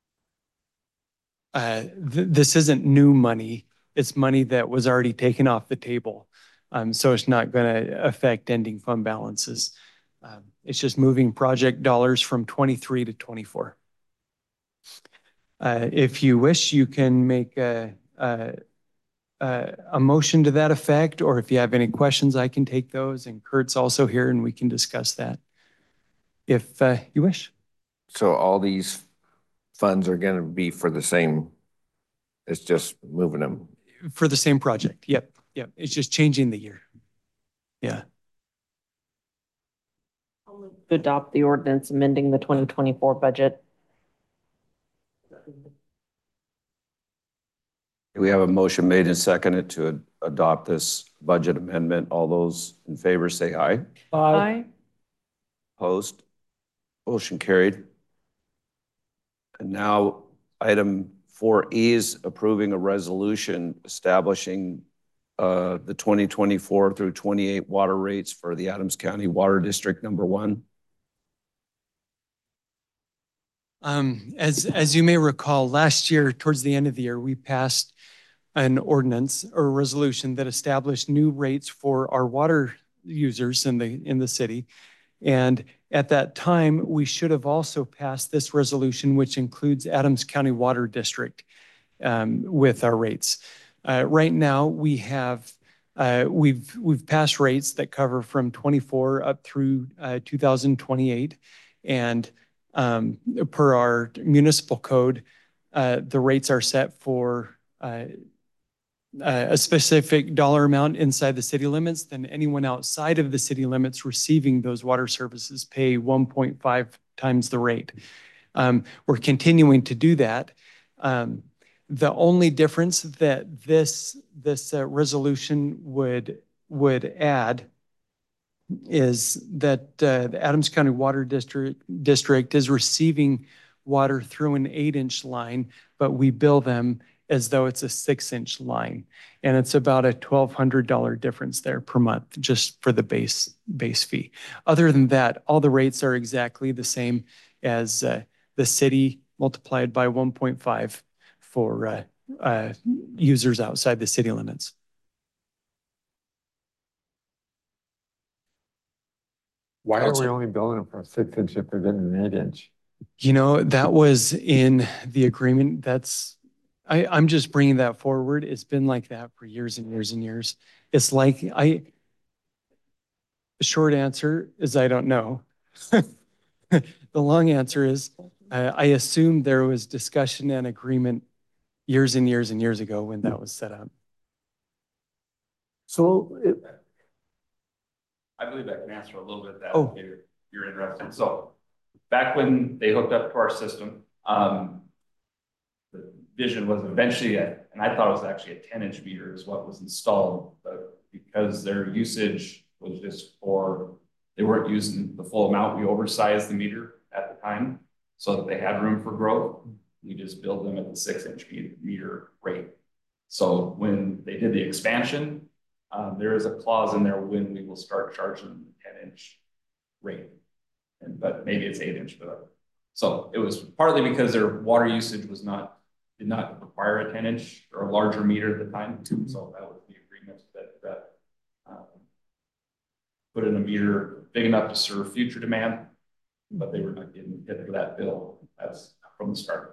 N: uh, th this isn't new money. It's money that was already taken off the table. Um, so it's not going to affect ending fund balances. Um, it's just moving project dollars from twenty-three to twenty-four. Uh, if you wish, you can make a, a, a motion to that effect, or if you have any questions, I can take those. And Kurt's also here and we can discuss that if uh, you wish.
E: So all these funds are going to be for the same, it's just moving them.
N: For the same project. Yep. Yep. It's just changing the year. Yeah.
L: To adopt the ordinance amending the twenty twenty-four budget.
A: We have a motion made and seconded to ad adopt this budget amendment. All those in favor say aye.
H: Aye.
A: Opposed? Motion carried. And now item four E is approving a resolution establishing uh, the twenty twenty-four through twenty-eight water rates for the Adams County Water District number one.
N: Um, as, as you may recall, last year, towards the end of the year, we passed an ordinance or a resolution that established new rates for our water users in the, in the city. And at that time, we should have also passed this resolution, which includes Adams County Water District um, with our rates. Uh, right now, we have uh, we've we've passed rates that cover from twenty-four up through uh, two thousand twenty-eight, and um, per our municipal code, uh, the rates are set for uh, a specific dollar amount inside the city limits. Then anyone outside of the city limits receiving those water services pay one point five times the rate. Um, we're continuing to do that. Um, the only difference that this this uh, resolution would would add is that uh, the Adams County Water District District is receiving water through an eight-inch line, but we bill them as though it's a six-inch line. And it's about a twelve hundred dollar difference there per month just for the base, base fee. Other than that, all the rates are exactly the same as uh, the city multiplied by one point five for uh, uh, users outside the city limits.
F: Why are we only building them for a six inch if they're getting an eight inch?
N: You know, that was in the agreement. That's, I, I'm just bringing that forward. It's been like that for years and years and years. It's like, I, the short answer is I don't know. The long answer is uh, I assume there was discussion and agreement years and years and years ago when that was set up.
H: So it,
R: I believe I can answer a little bit of that
N: oh.
R: if you're, you're interested. So back when they hooked up to our system, um, the vision was eventually, a, and I thought it was actually a ten inch meter is what was installed, but because their usage was just for, they weren't using the full amount, we oversized the meter at the time so that they had room for growth. We just built them at the six inch meter rate. So when they did the expansion, um, there is a clause in there when we will start charging the ten inch rate. And, but maybe it's eight inch, but so it was partly because their water usage was not, did not require a ten inch or a larger meter at the time. Mm-hmm. So that was the agreement that, that um, put in a meter big enough to serve future demand, but they were not getting hit for that bill. That's from the start.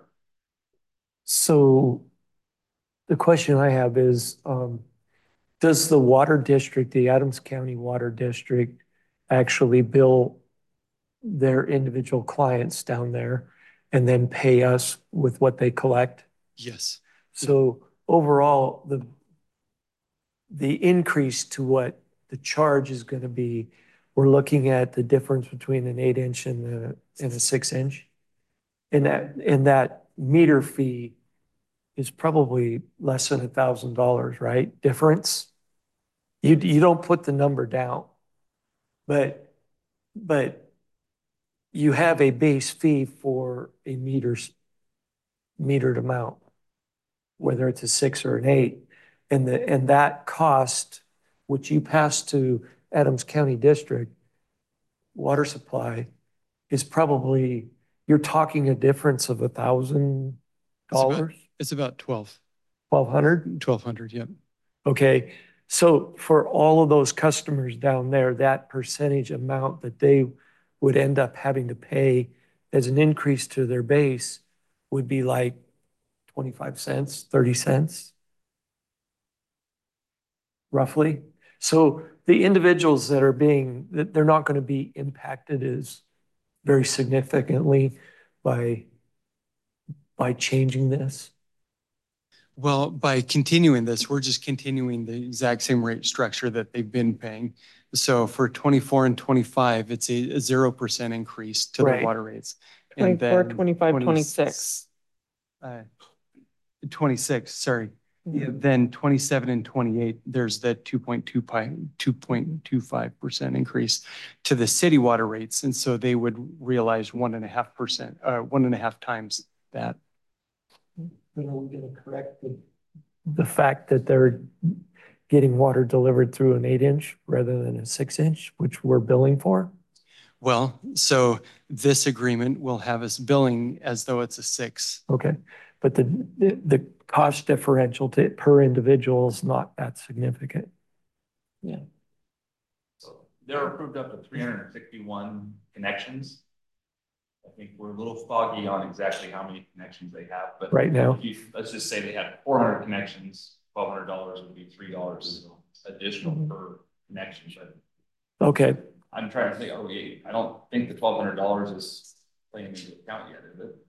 H: So the question I have is, um, does the water district, the Adams County Water District, actually bill their individual clients down there and then pay us with what they collect?
N: Yes.
H: So overall, the the increase to what the charge is going to be, we're looking at the difference between an eight inch and a, and a six inch. And that, and that meter fee is probably less than a thousand dollars, right? Difference. You, you don't put the number down, but, but you have a base fee for a meter's metered amount, whether it's a six or an eight. And the, and that cost, which you pass to Adams County District water supply, is probably, you're talking a difference of a thousand dollars?
N: It's about twelve.
H: Twelve hundred?
N: Twelve hundred, yep.
H: Okay, so for all of those customers down there, that percentage amount that they would end up having to pay as an increase to their base would be like twenty-five cents, thirty cents, roughly. So the individuals that are being, that they're not going to be impacted as very significantly by, by changing this.
N: Well, by continuing this, we're just continuing the exact same rate structure that they've been paying. So for twenty-four and twenty-five, it's a zero percent increase to
L: Right.
N: their water rates. And
L: twenty-four,
N: then
L: twenty-five, twenty-six.
N: Uh, twenty-six, sorry. Yeah, then twenty-seven and twenty-eight, there's the two point two five percent increase to the city water rates. And so they would realize one and a half percent, uh, one and a half times that.
H: But are we going to correct the, the fact that they're getting water delivered through an eight inch rather than a six inch, which we're billing for?
N: Well, so this agreement will have us billing as though it's a six.
H: Okay, but the, the, the cost differential to, per individual is not that significant.
L: Yeah.
R: So they're approved up to three hundred sixty-one connections. I think we're a little foggy on exactly how many connections they have, but
H: right now,
R: if you, let's just say they had four hundred connections, twelve hundred dollars would be three dollars additional mm-hmm. per connection. But
H: okay,
R: I'm trying to think. Oh, yeah, I don't think the twelve hundred dollars is playing into account yet, is it?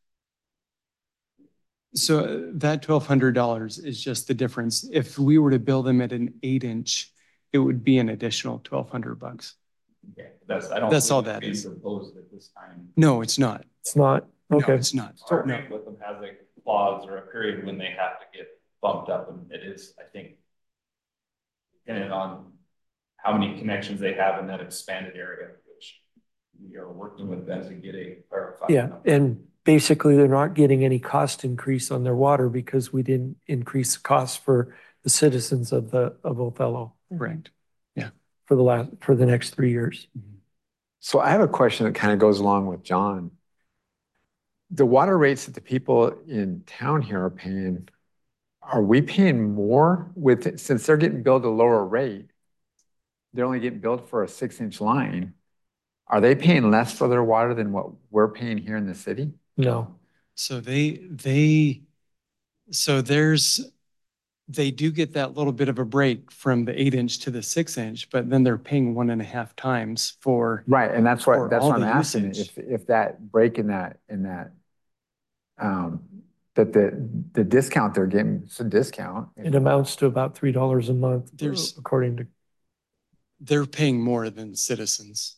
N: So that twelve hundred dollars is just the difference. If we were to bill them at an eight inch, it would be an additional twelve hundred bucks.
R: Okay, that's I don't.
N: That's all that is.
R: Proposed at this time.
N: No, it's not.
H: It's not. Okay,
N: no, it's not.
R: Our
N: no.
R: agreement with them has a clause or a period when they have to get bumped up, and it is, I think, depending on how many connections they have in that expanded area, which we are working with them to get a clarified.
H: Yeah,
R: number.
H: and basically they're not getting any cost increase on their water because we didn't increase the cost for the citizens of the of Othello.
N: Correct. Yeah.
H: For the last for the next three years.
N: Mm-hmm.
F: So I have a question that kind of goes along with John. The water rates that the people in town here are paying, are we paying more with, since they're getting billed a lower rate, they're only getting billed for a six inch line. Are they paying less for their water than what we're paying here in the city?
H: No.
N: So they, they, so there's, they do get that little bit of a break from the eight inch to the six inch, but then they're paying one and a half times for.
F: Right. And that's what, that's what I'm asking,
N: usage.
F: if, if that break in that, in that, um, that the, the discount they're getting, it's a discount.
H: It amounts to about three dollars a month. There's, according to.
N: They're paying more than citizens.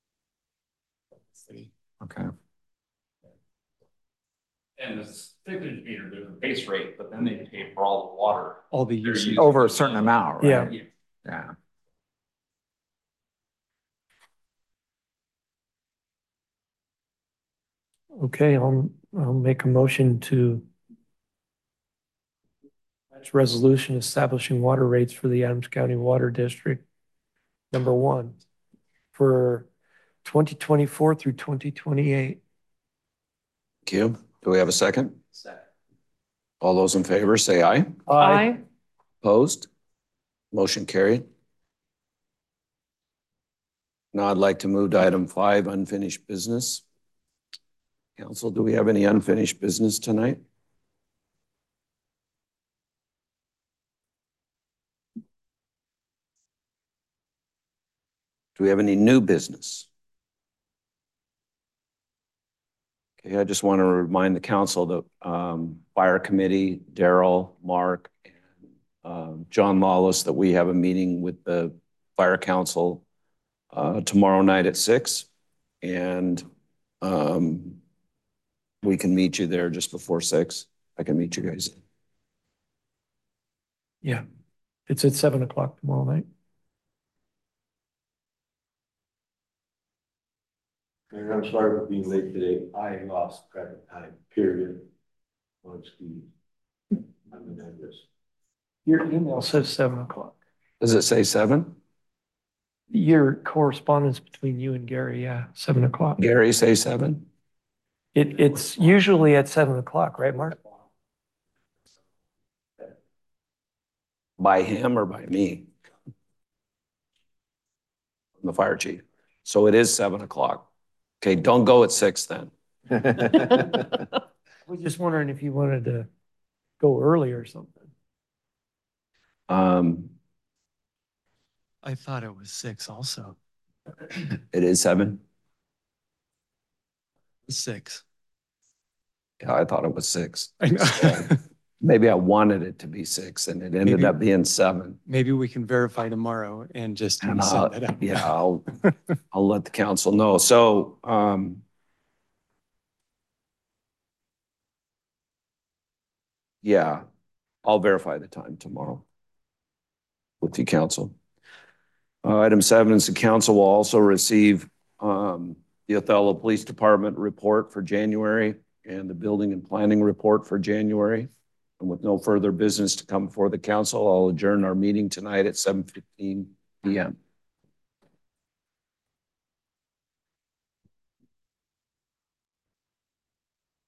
F: Okay.
R: And the six inch meter, there's a base rate, but then they pay for all the water.
N: All the usage.
F: Over a certain amount, right?
H: Yeah.
F: Yeah.
H: Okay, I'll, I'll make a motion to resolution establishing water rates for the Adams County Water District. Number one, for twenty twenty-four through twenty twenty-eight.
A: Thank you. Do we have a second?
R: Second.
A: All those in favor say aye.
L: Aye.
A: Opposed? Motion carried. Now I'd like to move to item five, unfinished business. Council, do we have any unfinished business tonight? Do we have any new business? Okay, I just want to remind the council that um, fire committee, Daryl, Mark, and um, John Lawless, that we have a meeting with the fire council uh, tomorrow night at six, and um, we can meet you there just before six. I can meet you guys.
H: Yeah, it's at seven o'clock tomorrow night.
M: And I'm sorry for being late today. I lost track of time, period. On Steve. I'm an address.
H: Your email says seven o'clock.
A: Does it say seven?
H: Your correspondence between you and Gary, yeah, seven o'clock.
A: Gary say seven?
H: It, it's usually at seven o'clock, right, Mark?
A: By him or by me? The fire chief. So it is seven o'clock. Okay, don't go at six then.
H: I was just wondering if you wanted to go early or something.
A: Um,
N: I thought it was six also.
A: it is seven.
N: Six.
A: Yeah, I thought it was six.
N: I know.
A: Maybe I wanted it to be six and it ended
N: Maybe-
A: up being seven.
N: Maybe we can verify tomorrow and just
A: And
N: send
A: I'll,
N: it out.
A: yeah, I'll, I'll let the council know. So, um, yeah, I'll verify the time tomorrow with the council. Uh, item seven is the council will also receive, um, the Othello Police Department report for January and the building and planning report for January. And with no further business to come before the council, I'll adjourn our meeting tonight at seven fifteen p m